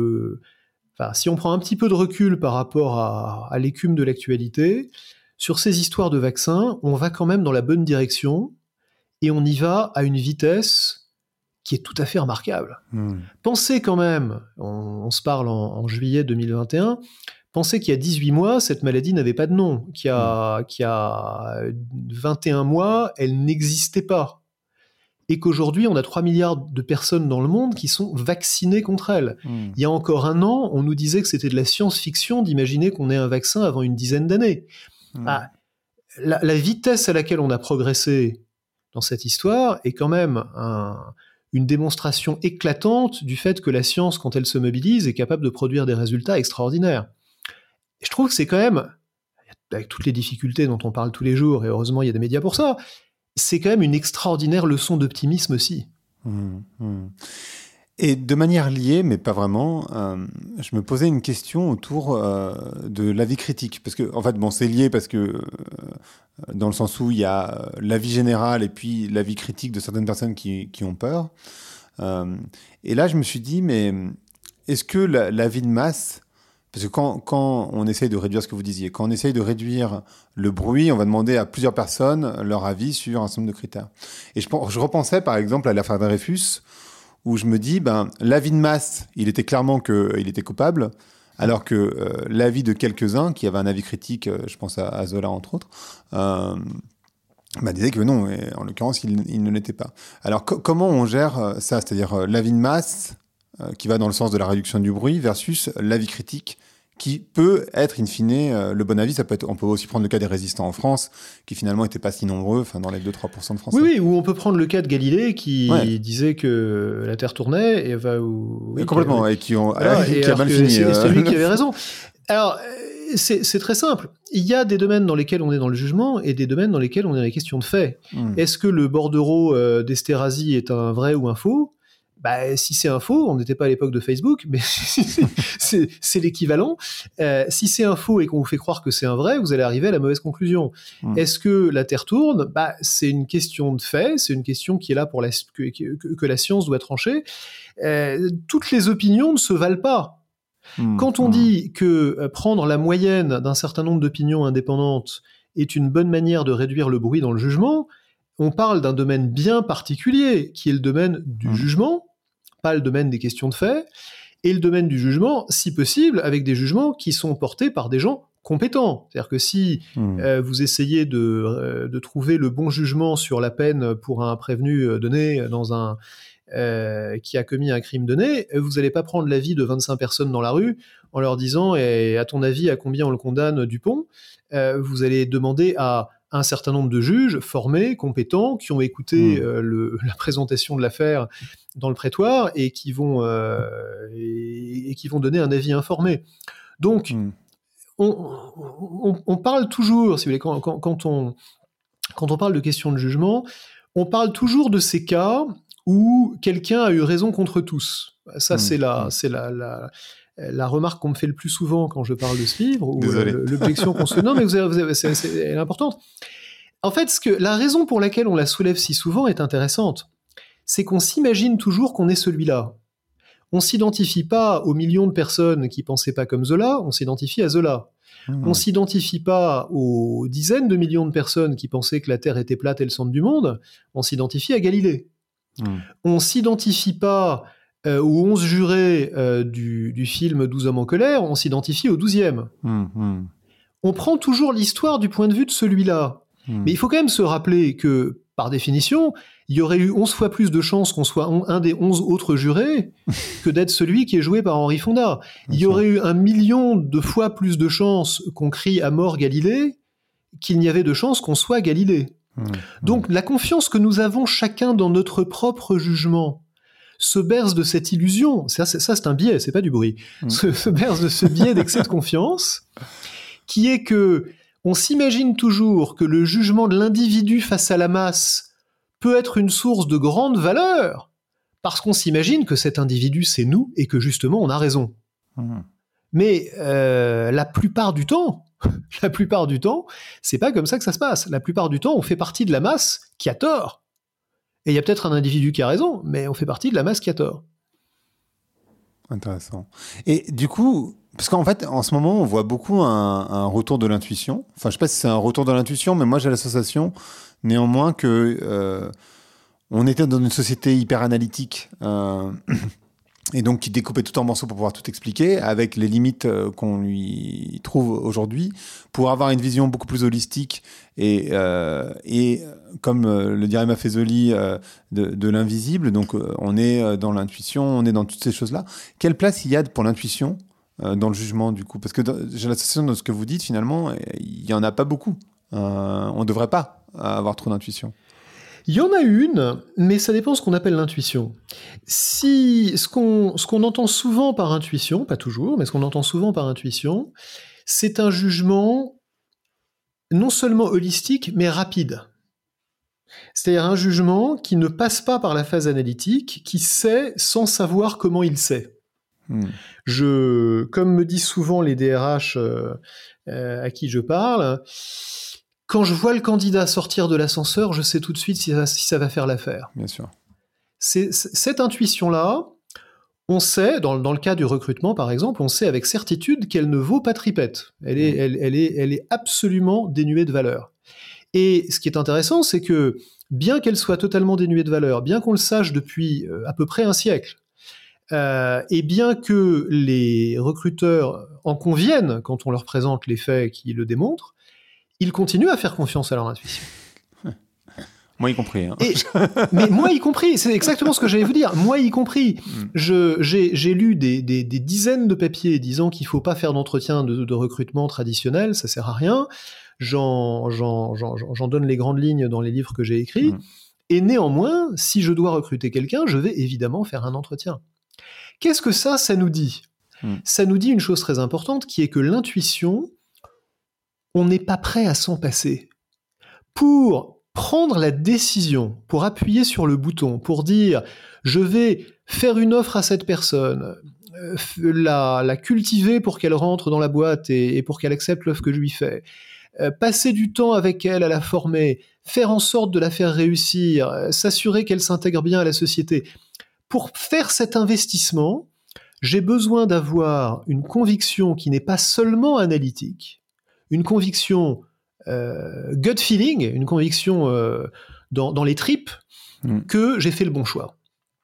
si on prend un petit peu de recul par rapport à l'écume de l'actualité, sur ces histoires de vaccins, on va quand même dans la bonne direction et on y va à une vitesse qui est tout à fait remarquable. Pensez quand même, on se parle en juillet 2021, pensez qu'il y a 18 mois, cette maladie n'avait pas de nom, qu'il y a 21 mois, elle n'existait pas. Et qu'aujourd'hui, on a 3 milliards de personnes dans le monde qui sont vaccinées contre elle. Il y a encore un an, on nous disait que c'était de la science-fiction d'imaginer qu'on ait un vaccin avant une dizaine d'années. La vitesse à laquelle on a progressé dans cette histoire est quand même une démonstration éclatante du fait que la science, quand elle se mobilise, est capable de produire des résultats extraordinaires. Et je trouve que c'est quand même, avec toutes les difficultés dont on parle tous les jours, et heureusement il y a des médias pour ça, c'est quand même une extraordinaire leçon d'optimisme aussi. Et de manière liée, mais pas vraiment, je me posais une question autour de l'avis critique. Parce que, en fait, c'est lié parce que, dans le sens où il y a l'avis général et puis l'avis critique de certaines personnes qui ont peur. Et là, je me suis dit, mais est-ce que l'avis de masse... Parce que quand on essaye de réduire ce que vous disiez, quand on essaye de réduire le bruit, on va demander à plusieurs personnes leur avis sur un certain nombre de critères. Et je repensais par exemple à l'affaire Dreyfus, où je me dis, l'avis de masse, il était clairement qu'il était coupable, alors que l'avis de quelques-uns, qui avaient un avis critique, je pense à Zola entre autres, disait que non, et en l'occurrence, il ne l'était pas. Alors comment on gère ça, c'est-à-dire l'avis de masse qui va dans le sens de la réduction du bruit versus l'avis critique qui peut être in fine le bon avis. On peut aussi prendre le cas des résistants en France qui finalement n'étaient pas si nombreux, dans les 2-3% de Français. Oui, ou on peut prendre le cas de Galilée qui disait que la Terre tournait et complètement, et qui a mal fini. C'est lui qui avait raison. Alors, c'est très simple. Il y a des domaines dans lesquels on est dans le jugement et des domaines dans lesquels on est dans les questions de fait. Est-ce que le bordereau d'Esterhazy est un vrai ou un faux ? Si c'est un faux, on n'était pas à l'époque de Facebook, mais c'est l'équivalent. Si c'est un faux et qu'on vous fait croire que c'est un vrai, vous allez arriver à la mauvaise conclusion. Est-ce que la Terre tourne ? C'est une question de fait, c'est une question qui est là pour que la science doit trancher. Toutes les opinions ne se valent pas. Quand on dit que prendre la moyenne d'un certain nombre d'opinions indépendantes est une bonne manière de réduire le bruit dans le jugement, on parle d'un domaine bien particulier, qui est le domaine du jugement, pas le domaine des questions de fait, et le domaine du jugement, si possible, avec des jugements qui sont portés par des gens compétents. C'est-à-dire que si vous essayez de trouver le bon jugement sur la peine pour un prévenu donné qui a commis un crime donné, vous n'allez pas prendre l'avis de 25 personnes dans la rue en leur disant « Et à ton avis, à combien on le condamne, Dupont ?» Vous allez demander à un certain nombre de juges formés, compétents, qui ont écouté la présentation de l'affaire dans le prétoire et qui vont donner un avis informé. Donc, on parle toujours, si vous voulez, quand quand on parle de questions de jugement, on parle toujours de ces cas où quelqu'un a eu raison contre tous. Ça, c'est la remarque qu'on me fait le plus souvent quand je parle de ce livre, ou l'objection qu'on se fait. Non, mais elle est importante. En fait, la raison pour laquelle on la soulève si souvent est intéressante. C'est qu'on s'imagine toujours qu'on est celui-là. On ne s'identifie pas aux millions de personnes qui ne pensaient pas comme Zola, on s'identifie à Zola. On ne s'identifie pas aux dizaines de millions de personnes qui pensaient que la Terre était plate et le centre du monde, on s'identifie à Galilée. On ne s'identifie pas aux 11 jurés du film 12 hommes en colère, on s'identifie au 12e. On prend toujours l'histoire du point de vue de celui-là. Mais il faut quand même se rappeler que, par définition, il y aurait eu 11 fois plus de chances qu'on soit un des 11 autres jurés que d'être celui qui est joué par Henry Fonda. Il y aurait eu 1 million de fois plus de chances qu'on crie à mort Galilée qu'il n'y avait de chances qu'on soit Galilée. Donc la confiance que nous avons chacun dans notre propre jugement se berce de cette illusion, ça c'est un biais, c'est pas du bruit, se berce de ce biais d'excès de confiance, qui est que on s'imagine toujours que le jugement de l'individu face à la masse peut être une source de grande valeur, parce qu'on s'imagine que cet individu c'est nous, et que justement on a raison. Mais la plupart du temps, c'est pas comme ça que ça se passe. La plupart du temps, on fait partie de la masse qui a tort. Et il y a peut-être un individu qui a raison, mais on fait partie de la masse qui a tort. Intéressant. Et du coup, parce qu'en fait, en ce moment, on voit beaucoup un retour de l'intuition. Enfin, je sais pas si c'est un retour de l'intuition, mais moi, j'ai la sensation, néanmoins, que on était dans une société hyper analytique. Et donc qui découpait tout en morceaux pour pouvoir tout expliquer, avec les limites qu'on lui trouve aujourd'hui, pour avoir une vision beaucoup plus holistique et comme le dirait Maffezoli, de l'invisible. Donc on est dans l'intuition, on est dans toutes ces choses-là. Quelle place il y a pour l'intuition dans le jugement, du coup? Parce que j'ai la sensation de ce que vous dites, finalement, il n'y en a pas beaucoup. On ne devrait pas avoir trop d'intuition. Il y en a une, mais ça dépend de ce qu'on appelle l'intuition. Ce qu'on entend souvent par intuition, pas toujours, mais ce qu'on entend souvent par intuition, c'est un jugement non seulement holistique, mais rapide. C'est-à-dire un jugement qui ne passe pas par la phase analytique, qui sait sans savoir comment il sait. Comme me disent souvent les DRH à qui je parle, quand je vois le candidat sortir de l'ascenseur, je sais tout de suite si ça va faire l'affaire. Bien sûr. Cette intuition-là, on sait, dans le cas du recrutement par exemple, on sait avec certitude qu'elle ne vaut pas tripette. Elle est absolument dénuée de valeur. Et ce qui est intéressant, c'est que bien qu'elle soit totalement dénuée de valeur, bien qu'on le sache depuis à peu près un siècle, et bien que les recruteurs en conviennent quand on leur présente les faits qui le démontrent, ils continuent à faire confiance à leur intuition. Moi y compris. Hein. Mais moi y compris, c'est exactement ce que j'allais vous dire. Moi y compris. J'ai lu des dizaines de papiers disant qu'il ne faut pas faire d'entretien de recrutement traditionnel, ça sert à rien. J'en donne les grandes lignes dans les livres que j'ai écrits. Et néanmoins, si je dois recruter quelqu'un, je vais évidemment faire un entretien. Qu'est-ce que ça nous dit ? Ça nous dit une chose très importante, qui est que l'intuition, on n'est pas prêt à s'en passer. Pour prendre la décision, pour appuyer sur le bouton, pour dire « je vais faire une offre à cette personne », la cultiver pour qu'elle rentre dans la boîte et pour qu'elle accepte l'offre que je lui fais, passer du temps avec elle à la former, faire en sorte de la faire réussir, s'assurer qu'elle s'intègre bien à la société. Pour faire cet investissement, j'ai besoin d'avoir une conviction qui n'est pas seulement analytique, une conviction gut feeling, une conviction dans les tripes, que j'ai fait le bon choix.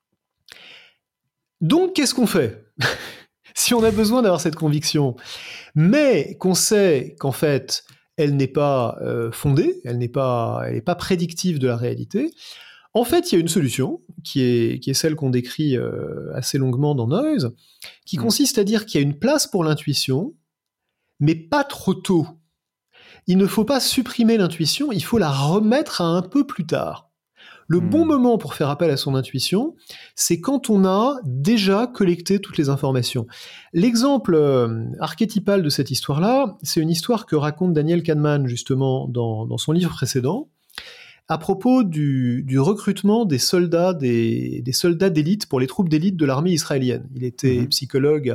Donc, qu'est-ce qu'on fait ? Si on a besoin d'avoir cette conviction, mais qu'on sait qu'en fait, elle n'est pas fondée, elle n'est pas prédictive de la réalité, en fait, il y a une solution, qui est celle qu'on décrit assez longuement dans Noise, qui consiste à dire qu'il y a une place pour l'intuition, mais pas trop tôt. Il ne faut pas supprimer l'intuition, il faut la remettre à un peu plus tard. Le bon moment pour faire appel à son intuition, c'est quand on a déjà collecté toutes les informations. L'exemple archétypal de cette histoire-là, c'est une histoire que raconte Daniel Kahneman, justement, dans son livre précédent, à propos du recrutement des soldats d'élite pour les troupes d'élite de l'armée israélienne. Il était psychologue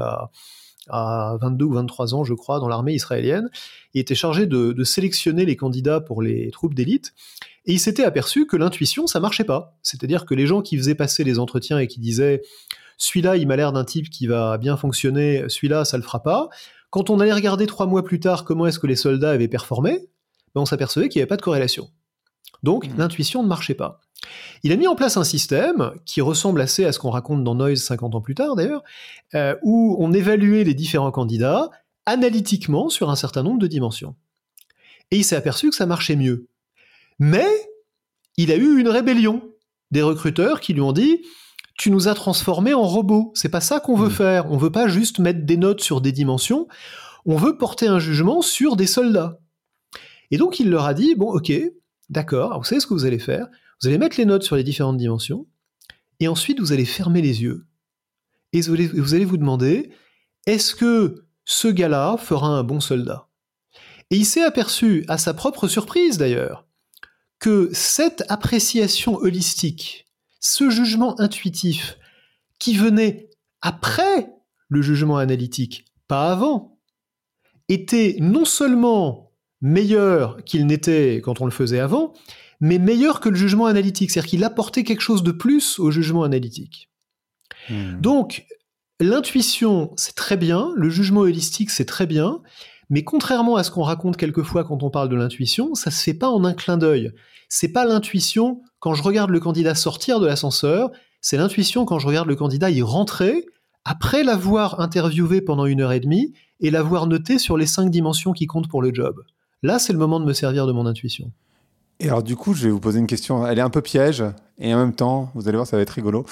à 22 ou 23 ans, je crois, dans l'armée israélienne. Il était chargé de sélectionner les candidats pour les troupes d'élite. Et il s'était aperçu que l'intuition, ça marchait pas. C'est-à-dire que les gens qui faisaient passer les entretiens et qui disaient « celui-là, il m'a l'air d'un type qui va bien fonctionner, celui-là, ça le fera pas », quand on allait regarder 3 mois plus tard comment est-ce que les soldats avaient performé, on s'apercevait qu'il n'y avait pas de corrélation. Donc, l'intuition ne marchait pas. Il a mis en place un système qui ressemble assez à ce qu'on raconte dans Noise 50 ans plus tard, d'ailleurs, où on évaluait les différents candidats analytiquement sur un certain nombre de dimensions. Et il s'est aperçu que ça marchait mieux. Mais il a eu une rébellion des recruteurs qui lui ont dit « Tu nous as transformés en robots, c'est pas ça qu'on veut faire, on veut pas juste mettre des notes sur des dimensions, on veut porter un jugement sur des soldats. » Et donc il leur a dit « Bon, ok, d'accord, alors vous savez ce que vous allez faire, vous allez mettre les notes sur les différentes dimensions, et ensuite vous allez fermer les yeux. Et vous allez vous demander, est-ce que ce gars-là fera un bon soldat ?» Et il s'est aperçu, à sa propre surprise d'ailleurs, que cette appréciation holistique, ce jugement intuitif, qui venait après le jugement analytique, pas avant, était non seulement meilleur qu'il n'était quand on le faisait avant, mais meilleur que le jugement analytique. C'est-à-dire qu'il apportait quelque chose de plus au jugement analytique. Donc, l'intuition, c'est très bien, le jugement holistique, c'est très bien, mais contrairement à ce qu'on raconte quelquefois quand on parle de l'intuition, ça se fait pas en un clin d'œil. C'est pas l'intuition quand je regarde le candidat sortir de l'ascenseur, c'est l'intuition quand je regarde le candidat y rentrer, après l'avoir interviewé pendant 1h30 et l'avoir noté sur les 5 dimensions qui comptent pour le job. Là, c'est le moment de me servir de mon intuition. Et alors du coup, je vais vous poser une question. Elle est un peu piège, et en même temps, vous allez voir, ça va être rigolo.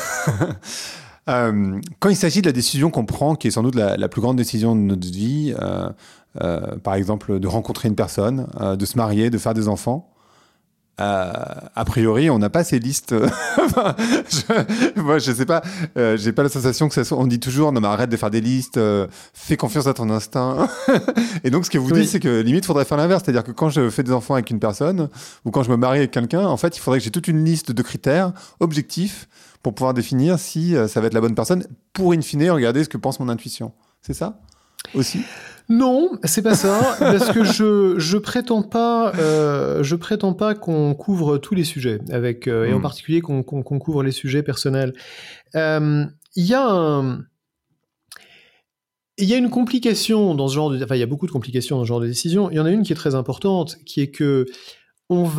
Quand il s'agit de la décision qu'on prend, qui est sans doute la plus grande décision de notre vie, par exemple de rencontrer une personne, de se marier, de faire des enfants, a priori, on n'a pas ces listes. Moi, je sais pas. J'ai pas la sensation que ça soit. On dit toujours, non mais arrête de faire des listes. Fais confiance à ton instinct. Et donc, ce que vous dites, c'est que limite, faudrait faire l'inverse. C'est-à-dire que quand je fais des enfants avec une personne ou quand je me marie avec quelqu'un, en fait, il faudrait que j'ai toute une liste de critères objectifs pour pouvoir définir si ça va être la bonne personne. Pour in fine, regarder ce que pense mon intuition. C'est ça aussi? Non, c'est pas ça, parce que je prétends pas qu'on couvre tous les sujets, avec et en particulier qu'on couvre les sujets personnels. Il y a une complication dans ce genre de, enfin il y a beaucoup de complications dans ce genre de décision. Il y en a une qui est très importante, qui est que on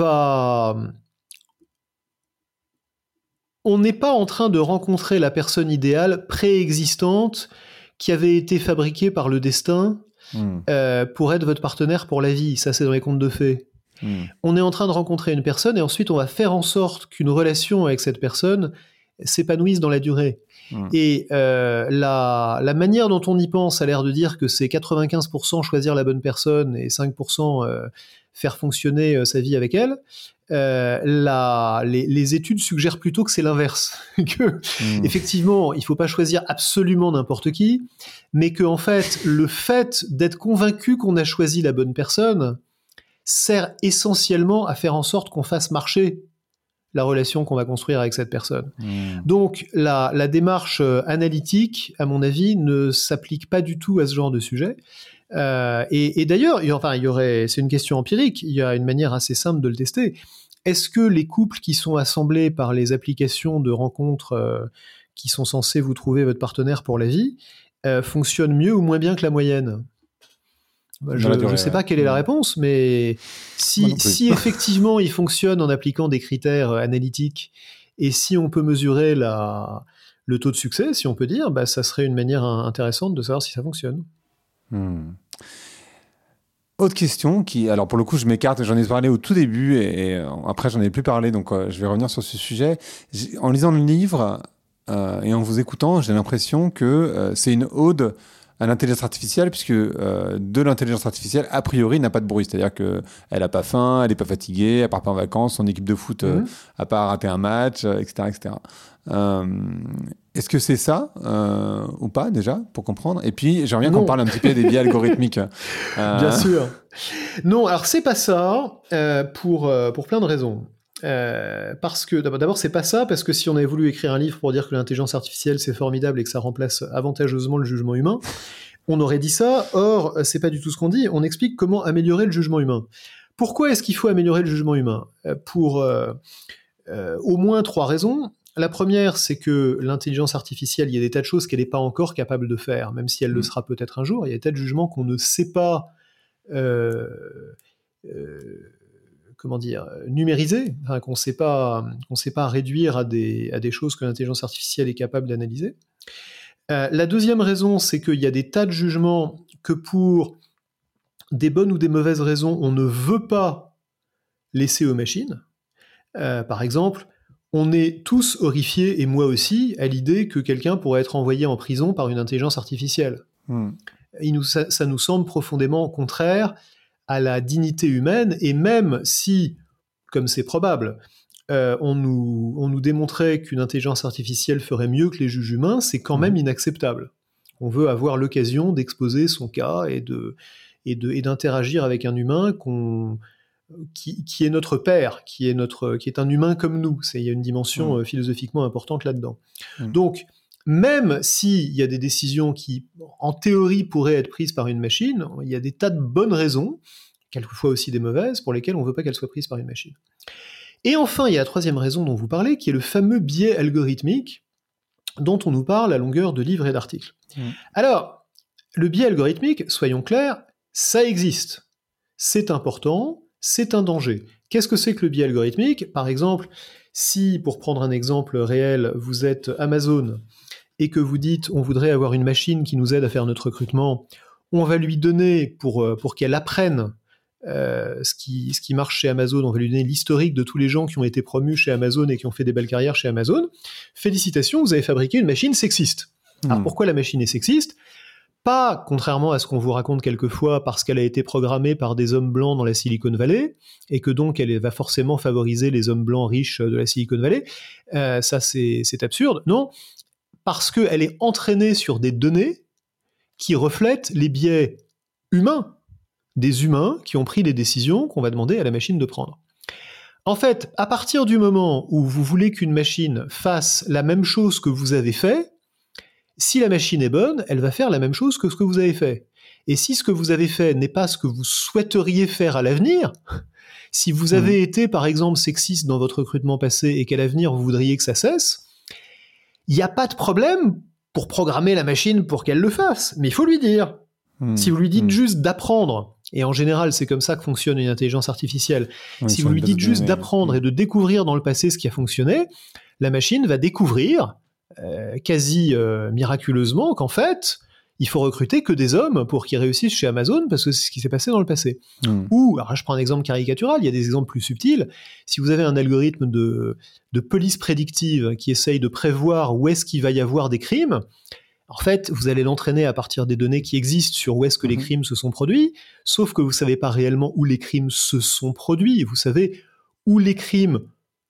n'est pas en train de rencontrer la personne idéale préexistante qui avait été fabriquée par le destin. Pour être votre partenaire pour la vie, ça c'est dans les contes de fées. On est en train de rencontrer une personne et ensuite on va faire en sorte qu'une relation avec cette personne s'épanouisse dans la durée. Et la manière dont on y pense a l'air de dire que c'est 95% choisir la bonne personne et 5% faire fonctionner sa vie avec elle. Les études suggèrent plutôt que c'est l'inverse, que effectivement il faut pas choisir absolument n'importe qui, mais que en fait le fait d'être convaincu qu'on a choisi la bonne personne sert essentiellement à faire en sorte qu'on fasse marcher la relation qu'on va construire avec cette personne. Donc la démarche analytique, à mon avis, ne s'applique pas du tout à ce genre de sujet. Et d'ailleurs, c'est une question empirique, il y a une manière assez simple de le tester. Est-ce que les couples qui sont assemblés par les applications de rencontres qui sont censées vous trouver votre partenaire pour la vie fonctionnent mieux ou moins bien que la moyenne ? Je ne sais pas quelle est la réponse, mais si effectivement ils fonctionnent en appliquant des critères analytiques et si on peut mesurer le taux de succès, si on peut dire, ça serait une manière intéressante de savoir si ça fonctionne. Autre question alors pour le coup je m'écarte, j'en ai parlé au tout début et après j'en ai plus parlé, donc je vais revenir sur ce sujet. En lisant le livre et en vous écoutant, j'ai l'impression que c'est une ode à l'intelligence artificielle, puisque de l'intelligence artificielle, a priori, n'a pas de bruit. C'est-à-dire qu'elle n'a pas faim, elle n'est pas fatiguée, elle part pas en vacances, son équipe de foot n'a pas raté un match, etc. etc. Est-ce que c'est ça ou pas déjà, pour comprendre? Et puis, j'aimerais bien qu'on parle un petit peu des biais algorithmiques. Bien sûr. Non, alors c'est pas ça pour plein de raisons. Parce que d'abord c'est pas ça, parce que si on avait voulu écrire un livre pour dire que l'intelligence artificielle c'est formidable et que ça remplace avantageusement le jugement humain, on aurait dit ça. Or, c'est pas du tout ce qu'on dit. On explique comment améliorer le jugement humain. Pourquoi est-ce qu'il faut améliorer le jugement humain? Pour au moins 3 raisons. La première, c'est que l'intelligence artificielle, il y a des tas de choses qu'elle n'est pas encore capable de faire, même si elle le sera peut-être un jour. Il y a des tas de jugements qu'on ne sait pas numériser, enfin, qu'on ne sait pas réduire à des choses que l'intelligence artificielle est capable d'analyser. La deuxième raison, c'est qu'il y a des tas de jugements que pour des bonnes ou des mauvaises raisons, on ne veut pas laisser aux machines. Par exemple, on est tous horrifiés, et moi aussi, à l'idée que quelqu'un pourrait être envoyé en prison par une intelligence artificielle. Ça nous semble profondément contraire à la dignité humaine, et même si, comme c'est probable, on nous démontrait qu'une intelligence artificielle ferait mieux que les juges humains, c'est quand même inacceptable. On veut avoir l'occasion d'exposer son cas et d'interagir avec un humain qui est notre père, qui est un humain comme nous. Il y a une dimension philosophiquement importante là-dedans. Donc, même s'il y a des décisions qui, en théorie, pourraient être prises par une machine, il y a des tas de bonnes raisons, quelquefois aussi des mauvaises, pour lesquelles on ne veut pas qu'elles soient prises par une machine. Et enfin, il y a la troisième raison dont vous parlez, qui est le fameux biais algorithmique dont on nous parle à longueur de livres et d'articles. Alors, le biais algorithmique, soyons clairs, ça existe. C'est important, c'est un danger. Qu'est-ce que c'est que le biais algorithmique? Par exemple, si, pour prendre un exemple réel, vous êtes Amazon et que vous dites on voudrait avoir une machine qui nous aide à faire notre recrutement, on va lui donner, pour qu'elle apprenne ce qui marche chez Amazon, on va lui donner l'historique de tous les gens qui ont été promus chez Amazon et qui ont fait des belles carrières chez Amazon. Félicitations, vous avez fabriqué une machine sexiste. Alors pourquoi la machine est sexiste? Pas, contrairement à ce qu'on vous raconte quelquefois, parce qu'elle a été programmée par des hommes blancs dans la Silicon Valley, et que donc elle va forcément favoriser les hommes blancs riches de la Silicon Valley. Ça, c'est absurde. Non, parce qu'elle est entraînée sur des données qui reflètent les biais humains, des humains qui ont pris les décisions qu'on va demander à la machine de prendre. En fait, à partir du moment où vous voulez qu'une machine fasse la même chose que vous avez fait, si la machine est bonne, elle va faire la même chose que ce que vous avez fait. Et si ce que vous avez fait n'est pas ce que vous souhaiteriez faire à l'avenir, si vous avez été, par exemple, sexiste dans votre recrutement passé et qu'à l'avenir, vous voudriez que ça cesse, il n'y a pas de problème pour programmer la machine pour qu'elle le fasse. Mais il faut lui dire. Si vous lui dites juste d'apprendre, et en général, c'est comme ça que fonctionne une intelligence artificielle, si vous lui dites juste d'apprendre et de découvrir dans le passé ce qui a fonctionné, la machine va découvrir quasi miraculeusement qu'en fait, il faut recruter que des hommes pour qu'ils réussissent chez Amazon parce que c'est ce qui s'est passé dans le passé. Ou, alors je prends un exemple caricatural, il y a des exemples plus subtils. Si vous avez un algorithme de police prédictive qui essaye de prévoir où est-ce qu'il va y avoir des crimes, en fait, vous allez l'entraîner à partir des données qui existent sur où est-ce que les crimes se sont produits, sauf que vous ne savez pas réellement où les crimes se sont produits. Vous savez où les crimes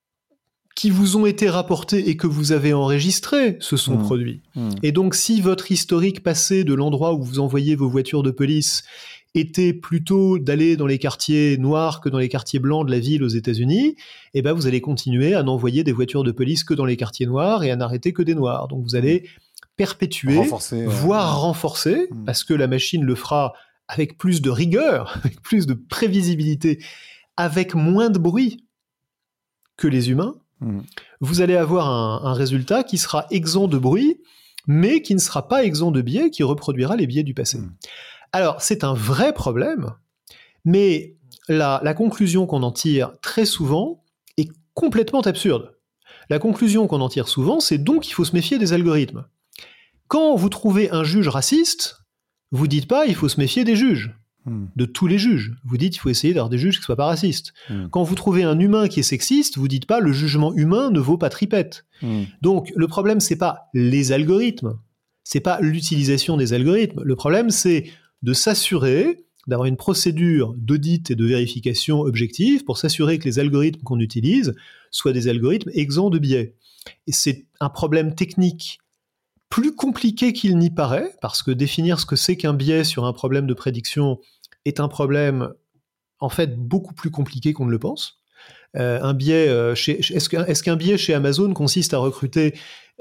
qui vous ont été rapportés et que vous avez enregistrés se sont produits. Et donc, si votre historique passé de l'endroit où vous envoyez vos voitures de police était plutôt d'aller dans les quartiers noirs que dans les quartiers blancs de la ville aux États-Unis, eh ben vous allez continuer à n'envoyer des voitures de police que dans les quartiers noirs et à n'arrêter que des noirs. Donc, vous allez perpétuer, voire renforcer, parce que la machine le fera avec plus de rigueur, avec plus de prévisibilité, avec moins de bruit que les humains. Vous allez avoir un résultat qui sera exempt de bruit, mais qui ne sera pas exempt de biais, qui reproduira les biais du passé. Alors, c'est un vrai problème, mais la conclusion qu'on en tire très souvent est complètement absurde. La conclusion qu'on en tire souvent, c'est donc qu'il faut se méfier des algorithmes. Quand vous trouvez un juge raciste, vous dites pas il faut se méfier des juges, de tous les juges. Vous dites il faut essayer d'avoir des juges qui ne soient pas racistes. Quand vous trouvez un humain qui est sexiste, vous dites pas le jugement humain ne vaut pas tripette. Donc le problème c'est pas les algorithmes, c'est pas l'utilisation des algorithmes. Le problème c'est de s'assurer d'avoir une procédure d'audit et de vérification objective pour s'assurer que les algorithmes qu'on utilise soient des algorithmes exempts de biais. Et c'est un problème technique plus compliqué qu'il n'y paraît, parce que définir ce que c'est qu'un biais sur un problème de prédiction est un problème, en fait, beaucoup plus compliqué qu'on ne le pense. Un biais, est-ce qu'un biais chez Amazon consiste à recruter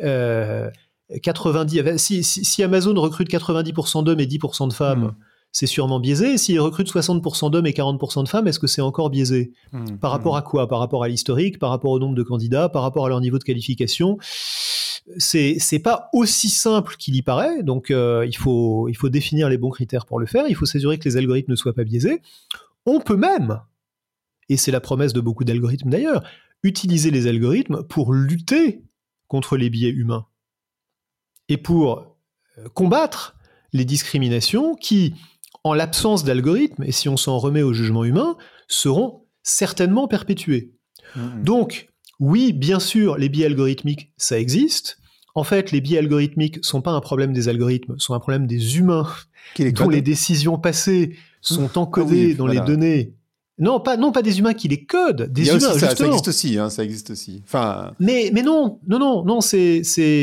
90... Si Amazon recrute 90% d'hommes et 10% de femmes, c'est sûrement biaisé. S'il recrute 60% d'hommes et 40% de femmes, est-ce que c'est encore biaisé ? Par rapport à quoi ? Par rapport à l'historique, par rapport au nombre de candidats, par rapport à leur niveau de qualification ? C'est pas aussi simple qu'il y paraît, donc il faut définir les bons critères pour le faire, il faut s'assurer que les algorithmes ne soient pas biaisés. On peut même, et c'est la promesse de beaucoup d'algorithmes d'ailleurs, utiliser les algorithmes pour lutter contre les biais humains et pour combattre les discriminations qui, en l'absence d'algorithmes, et si on s'en remet au jugement humain, seront certainement perpétuées. Donc, oui, bien sûr, les biais algorithmiques, ça existe. En fait, les biais algorithmiques ne sont pas un problème des algorithmes, sont un problème des humains dont les décisions passées sont encodées dans les données. Non, pas des humains qui les codent, des humains, aussi, justement. Ça existe aussi. Enfin... Mais non, c'est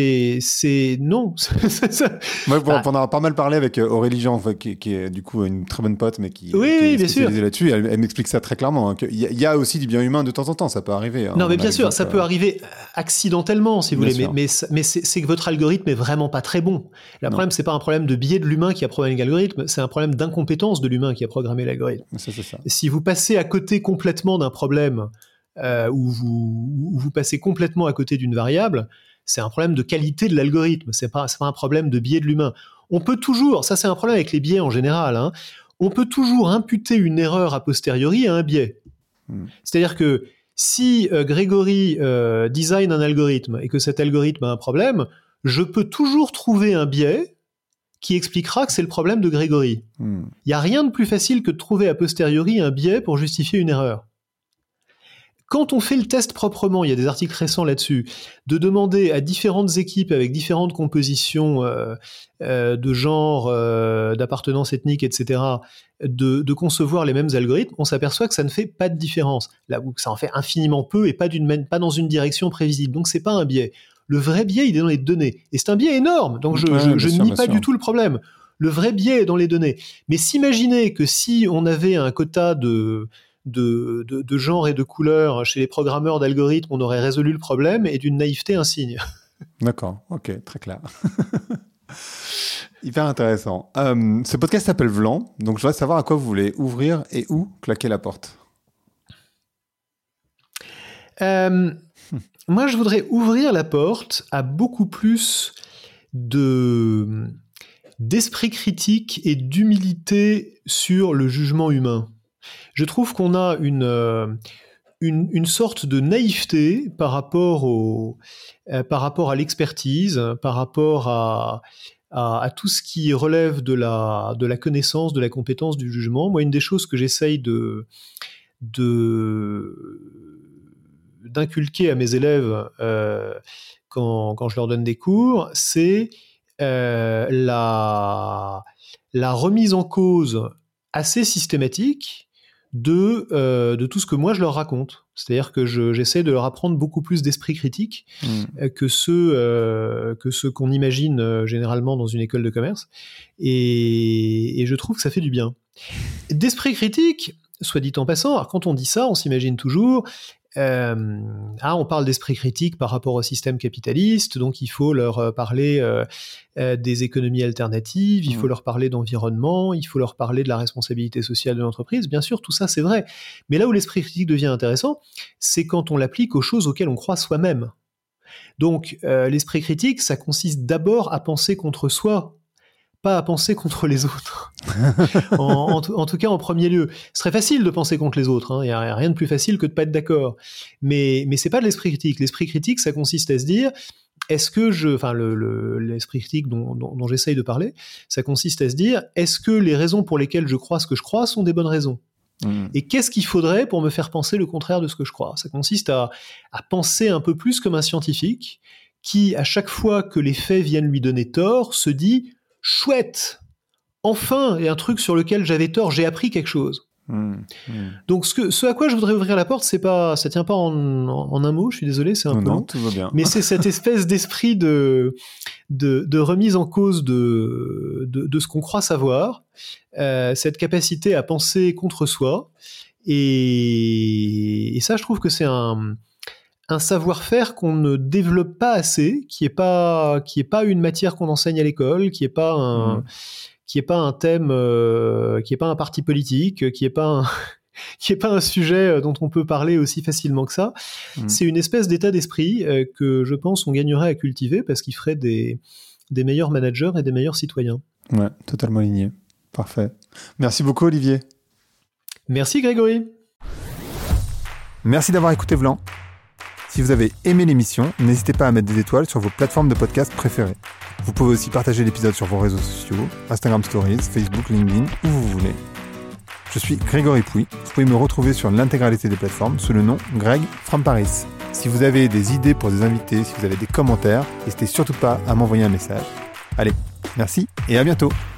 non. Moi, on en a pas mal parlé avec Aurélie Jean, qui est du coup une très bonne pote, mais qui est spécialisée là-dessus. Elle m'explique ça très clairement, hein, qu'il y a aussi du bien humain de temps en temps, ça peut arriver. Hein, non, mais bien sûr, ça peut arriver accidentellement, si vous voulez, mais c'est que votre algorithme est vraiment pas très bon. Le problème, c'est pas un problème de biais de l'humain qui a programmé l'algorithme, c'est un problème d'incompétence de l'humain qui a programmé l'algorithme. C'est ça. Si vous passez à côté complètement d'un problème où vous passez complètement à côté d'une variable, c'est un problème de qualité de l'algorithme, c'est pas un problème de biais de l'humain. On peut toujours, ça c'est un problème avec les biais en général, hein, on peut toujours imputer une erreur a posteriori à un biais. C'est-à-dire que si Grégory design un algorithme et que cet algorithme a un problème, je peux toujours trouver un biais qui expliquera que c'est le problème de Grégory. Il n'y a rien de plus facile que de trouver a posteriori un biais pour justifier une erreur. Quand on fait le test proprement, il y a des articles récents là-dessus, de demander à différentes équipes avec différentes compositions de genre, d'appartenance ethnique, etc., de concevoir les mêmes algorithmes, on s'aperçoit que ça ne fait pas de différence. Là où ça en fait infiniment peu et pas dans une direction prévisible. Donc c'est pas un biais. Le vrai biais, il est dans les données. Et c'est un biais énorme, donc je ne nie pas du tout le problème. Le vrai biais est dans les données. Mais s'imaginez que si on avait un quota de genre et de couleur chez les programmeurs d'algorithmes, on aurait résolu le problème, et d'une naïveté insigne. D'accord, ok, très clair. Hyper intéressant. Ce podcast s'appelle Vlan, donc je voudrais savoir à quoi vous voulez ouvrir et où claquer la porte. Moi, je voudrais ouvrir la porte à beaucoup plus d'esprit critique et d'humilité sur le jugement humain. Je trouve qu'on a une sorte de naïveté par rapport à l'expertise, par rapport à tout ce qui relève de la connaissance, de la compétence, du jugement. Moi, une des choses que j'essaye d'inculquer à mes élèves quand je leur donne des cours, c'est la remise en cause assez systématique de tout ce que moi je leur raconte. C'est-à-dire que j'essaie de leur apprendre beaucoup plus d'esprit critique que ceux qu'on imagine généralement dans une école de commerce. Et je trouve que ça fait du bien. D'esprit critique, soit dit en passant, alors quand on dit ça, on s'imagine toujours... on parle d'esprit critique par rapport au système capitaliste, donc il faut leur parler des économies alternatives, il faut leur parler d'environnement, il faut leur parler de la responsabilité sociale de l'entreprise. Bien sûr, tout ça c'est vrai. Mais là où l'esprit critique devient intéressant, c'est quand on l'applique aux choses auxquelles on croit soi-même. Donc l'esprit critique, ça consiste d'abord à penser contre soi, pas à penser contre les autres. en tout cas, en premier lieu. Ce serait facile de penser contre les autres, hein. Il n'y a rien de plus facile que de ne pas être d'accord. Mais ce n'est pas de l'esprit critique. L'esprit critique, ça consiste à se dire, est-ce que l'esprit critique dont j'essaye de parler, ça consiste à se dire, est-ce que les raisons pour lesquelles je crois ce que je crois sont des bonnes raisons ? Et qu'est-ce qu'il faudrait pour me faire penser le contraire de ce que je crois ? Ça consiste à penser un peu plus comme un scientifique qui, à chaque fois que les faits viennent lui donner tort, se dit « chouette, enfin, il y a un truc sur lequel j'avais tort, j'ai appris quelque chose ». Donc ce à quoi je voudrais ouvrir la porte, ça tient pas en un mot, je suis désolé, c'est un peu long. Tout va bien. Mais c'est cette espèce d'esprit de remise en cause de ce qu'on croit savoir, cette capacité à penser contre soi, et ça, je trouve que c'est un savoir-faire qu'on ne développe pas assez, qui est pas une matière qu'on enseigne à l'école, qui est pas un thème, qui est pas un parti politique, qui est pas un sujet dont on peut parler aussi facilement que ça. C'est une espèce d'état d'esprit que je pense on gagnerait à cultiver parce qu'il ferait des meilleurs managers et des meilleurs citoyens. Ouais, totalement aligné. Parfait. Merci beaucoup, Olivier. Merci, Grégory. Merci d'avoir écouté Vlan. Si vous avez aimé l'émission, n'hésitez pas à mettre des étoiles sur vos plateformes de podcast préférées. Vous pouvez aussi partager l'épisode sur vos réseaux sociaux, Instagram Stories, Facebook, LinkedIn, où vous voulez. Je suis Grégory Pouy. Vous pouvez me retrouver sur l'intégralité des plateformes sous le nom Greg from Paris. Si vous avez des idées pour des invités, si vous avez des commentaires, n'hésitez surtout pas à m'envoyer un message. Allez, merci et à bientôt.